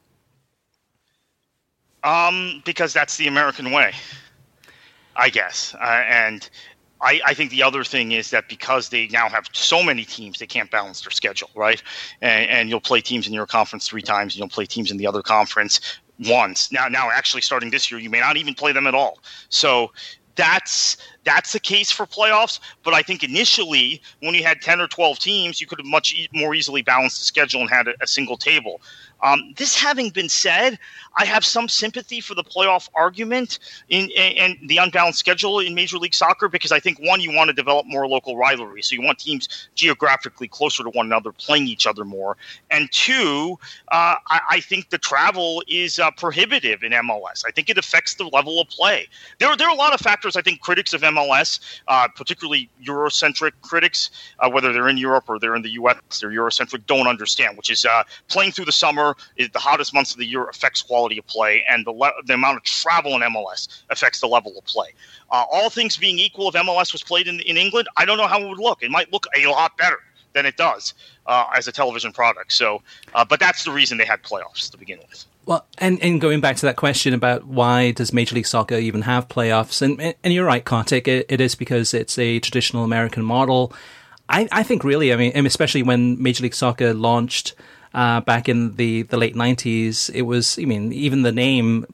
Because that's the American way, I guess. And I think the other thing is that because they now have so many teams, they can't balance their schedule, right? And you'll play teams in your conference 3 times, and you'll play teams in the other conference once. Now, actually, starting this year, you may not even play them at all. So that's the case for playoffs. But I think initially, when you had 10 or 12 teams, you could have much more easily balanced the schedule and had a single table. This having been said, I have some sympathy for the playoff argument and the unbalanced schedule in Major League Soccer, because I think, one, you want to develop more local rivalry. So you want teams geographically closer to one another, playing each other more. And two, I think the travel is prohibitive in MLS. I think it affects the level of play. There are a lot of factors, I think, critics of MLS, particularly Eurocentric critics, whether they're in Europe or they're in the US, they're Eurocentric, don't understand, which is playing through the summer is the hottest months of the year affects quality of play, and the amount of travel in MLS affects the level of play. All things being equal, if MLS was played in England, I don't know how it would look. It might look a lot better than it does as a television product. So, but that's the reason they had playoffs to begin with. Well, and going back to that question about why does Major League Soccer even have playoffs, and you're right, Kartik, it is because it's a traditional American model. I think really, I mean, especially when Major League Soccer launched back in the late 90s, it was, I mean, even the name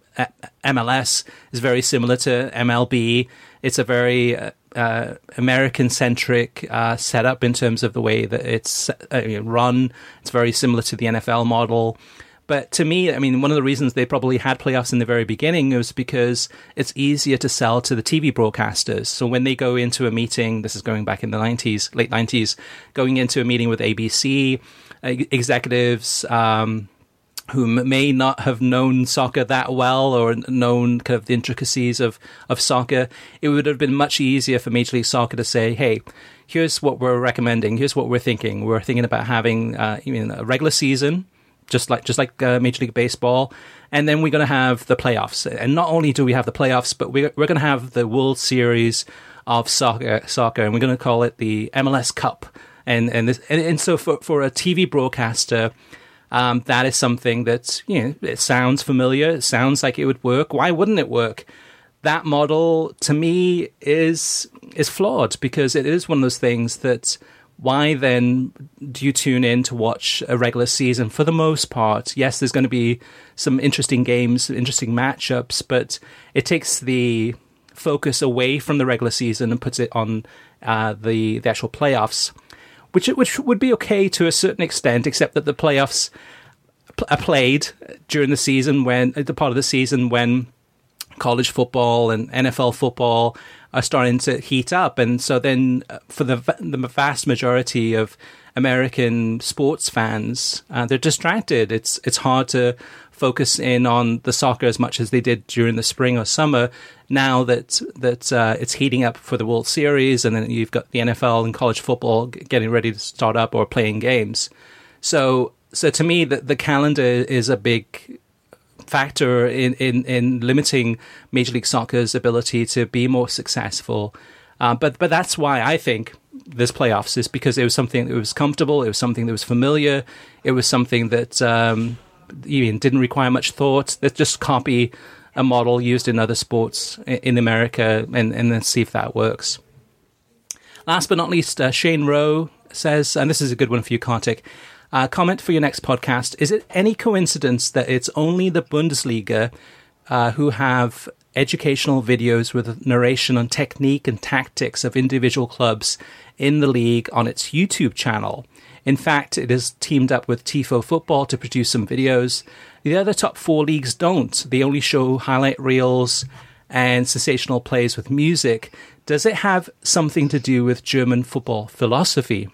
MLS is very similar to MLB. It's a very American-centric setup in terms of the way that it's run. It's very similar to the NFL model. But to me, I mean, one of the reasons they probably had playoffs in the very beginning was because it's easier to sell to the TV broadcasters. So when they go into a meeting, this is going back in the 90s, late 90s, going into a meeting with ABC executives who may not have known soccer that well or known kind of the intricacies of soccer, it would have been much easier for Major League Soccer to say, hey, here's what we're recommending, here's what we're thinking. We're thinking about having a regular season, just like Major League Baseball, and then we're going to have the playoffs. And not only do we have the playoffs, but we're going to have the World Series of soccer, and we're going to call it the MLS Cup. And so for a TV broadcaster, that is something that, it sounds familiar. It sounds like it would work. Why wouldn't it work? That model, to me, is flawed, because it is one of those things that, why then do you tune in to watch a regular season? For the most part, yes, there's going to be some interesting games, interesting matchups, but it takes the focus away from the regular season and puts it on the actual playoffs, which would be okay to a certain extent, except that the playoffs are played during the season, the part of the season when college football and NFL football are starting to heat up. And so then for the vast majority of American sports fans, they're distracted. It's hard to focus in on the soccer as much as they did during the spring or summer, now that it's heating up for the World Series, and then you've got the NFL and college football getting ready to start up or playing games. So to me, the calendar is a big factor in limiting Major League Soccer's ability to be more successful. But that's why I think this playoffs is, because it was something that was comfortable, it was something that was familiar, it was something that didn't require much thought. Let's just copy a model used in other sports in America and then see if that works. Last but not least, Shane Rowe says, and this is a good one for you, Kartik, comment for your next podcast. Is it any coincidence that it's only the Bundesliga who have educational videos with narration on technique and tactics of individual clubs in the league on its YouTube channel? In fact, it has teamed up with Tifo Football to produce some videos. The other top 4 leagues don't. They only show highlight reels and sensational plays with music. Does it have something to do with German football philosophy?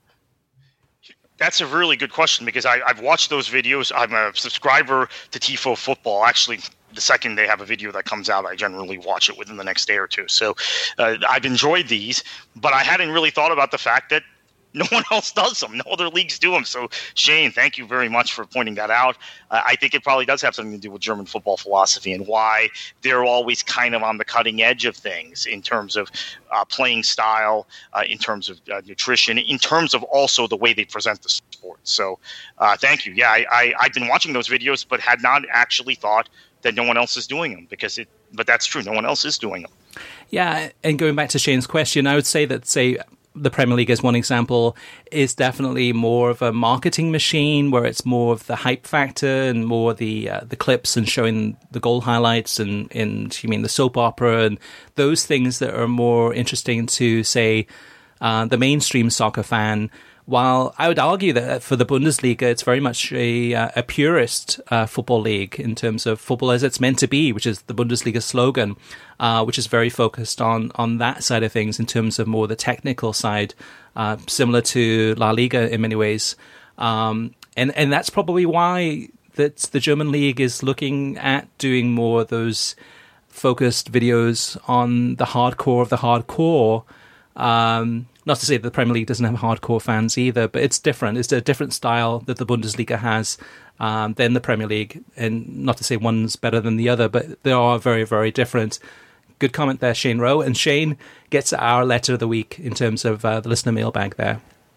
That's a really good question, because I've watched those videos. I'm a subscriber to Tifo Football. Actually, the second they have a video that comes out, I generally watch it within the next day or two. So I've enjoyed these, but I hadn't really thought about the fact that no one else does them. No other leagues do them. So, Shane, thank you very much for pointing that out. I think it probably does have something to do with German football philosophy and why they're always kind of on the cutting edge of things in terms of playing style, in terms of nutrition, in terms of also the way they present the sport. So, thank you. Yeah, I've been watching those videos, but had not actually thought that no one else is doing them, but that's true. No one else is doing them. Yeah, and going back to Shane's question, I would say that, the Premier League, as one example, is definitely more of a marketing machine, where it's more of the hype factor and more the clips and showing the goal highlights and you mean the soap opera and those things that are more interesting to, say, the mainstream soccer fan. While I would argue that for the Bundesliga, it's very much a purist football league in terms of football as it's meant to be, which is the Bundesliga slogan, which is very focused on that side of things in terms of more the technical side, similar to La Liga in many ways. And that's probably why that the German league is looking at doing more of those focused videos on the hardcore of the hardcore. Not to say that the Premier League doesn't have hardcore fans either, but it's different. It's a different style that the Bundesliga has than the Premier League. And not to say one's better than the other, but they are very, very different. Good comment there, Shane Rowe. And Shane gets our letter of the week in terms of the listener mailbag there.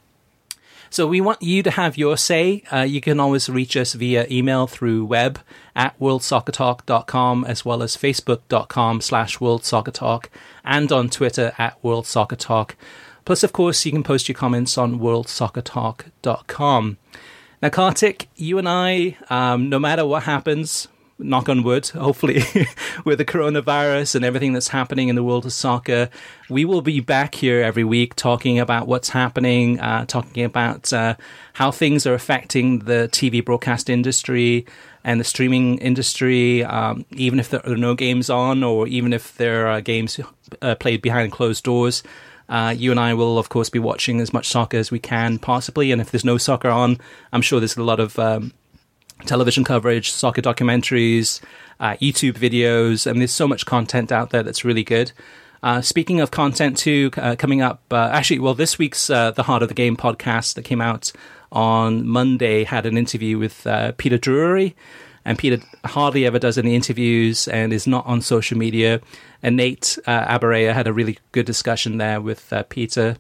So we want you to have your say. You can always reach us via email through web at worldsoccertalk.com, as well as facebook.com/worldsoccertalk, and on Twitter at worldsoccertalk. Plus, of course, you can post your comments on worldsoccertalk.com. Now, Kartik, you and I, no matter what happens, knock on wood, hopefully, with the coronavirus and everything that's happening in the world of soccer, we will be back here every week talking about what's happening, talking about how things are affecting the TV broadcast industry and the streaming industry, even if there are no games on or even if there are games played behind closed doors. You and I will, of course, be watching as much soccer as we can, possibly. And if there's no soccer on, I'm sure there's a lot of television coverage, soccer documentaries, YouTube videos, and there's so much content out there that's really good. Speaking of content, too, coming up, this week's The Heart of the Game podcast that came out on Monday had an interview with Peter Drury. And Peter hardly ever does any interviews and is not on social media. And Nate Abarea had a really good discussion there with Peter.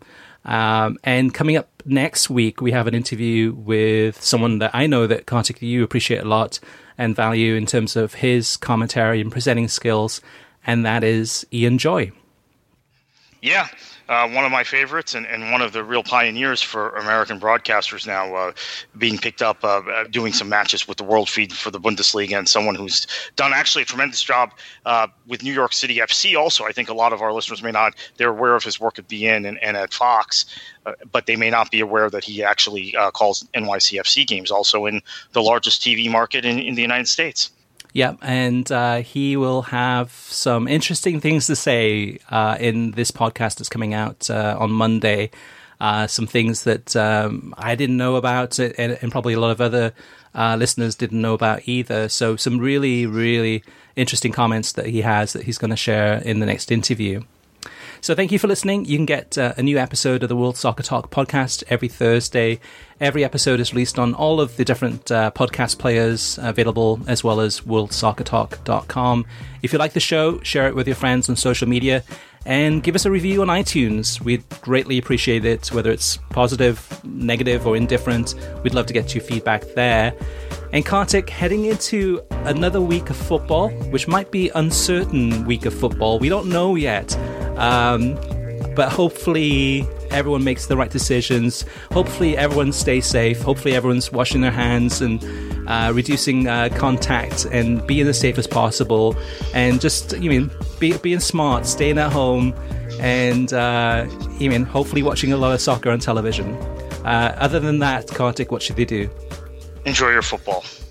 And coming up next week, we have an interview with someone that I know that, Kartik, you appreciate a lot and value in terms of his commentary and presenting skills, and that is Ian Joy. Yeah. One of my favorites and one of the real pioneers for American broadcasters now, being picked up, doing some matches with the World Feed for the Bundesliga, and someone who's done actually a tremendous job with New York City FC also. I think a lot of our listeners they're aware of his work at beIN and at Fox, but they may not be aware that he actually calls NYCFC games also in the largest TV market in the United States. Yeah, and he will have some interesting things to say in this podcast that's coming out on Monday. Some things that I didn't know about, and probably a lot of other listeners didn't know about either. So some really, really interesting comments that he has that he's going to share in the next interview. So thank you for listening. You can get a new episode of the World Soccer Talk podcast every Thursday. Every episode is released on all of the different podcast players available, as well as worldsoccertalk.com. If you like the show, share it with your friends on social media and give us a review on iTunes. We'd greatly appreciate it, whether it's positive, negative, or indifferent. We'd love to get your feedback there. And Kartik, heading into another week of football, which might be uncertain week of football. We don't know yet. But hopefully everyone makes the right decisions. Hopefully everyone stays safe. Hopefully everyone's washing their hands and reducing contact and being as safe as possible. And just, being smart, staying at home, and hopefully watching a lot of soccer on television. Other than that, Kartik, what should they do? Enjoy your football.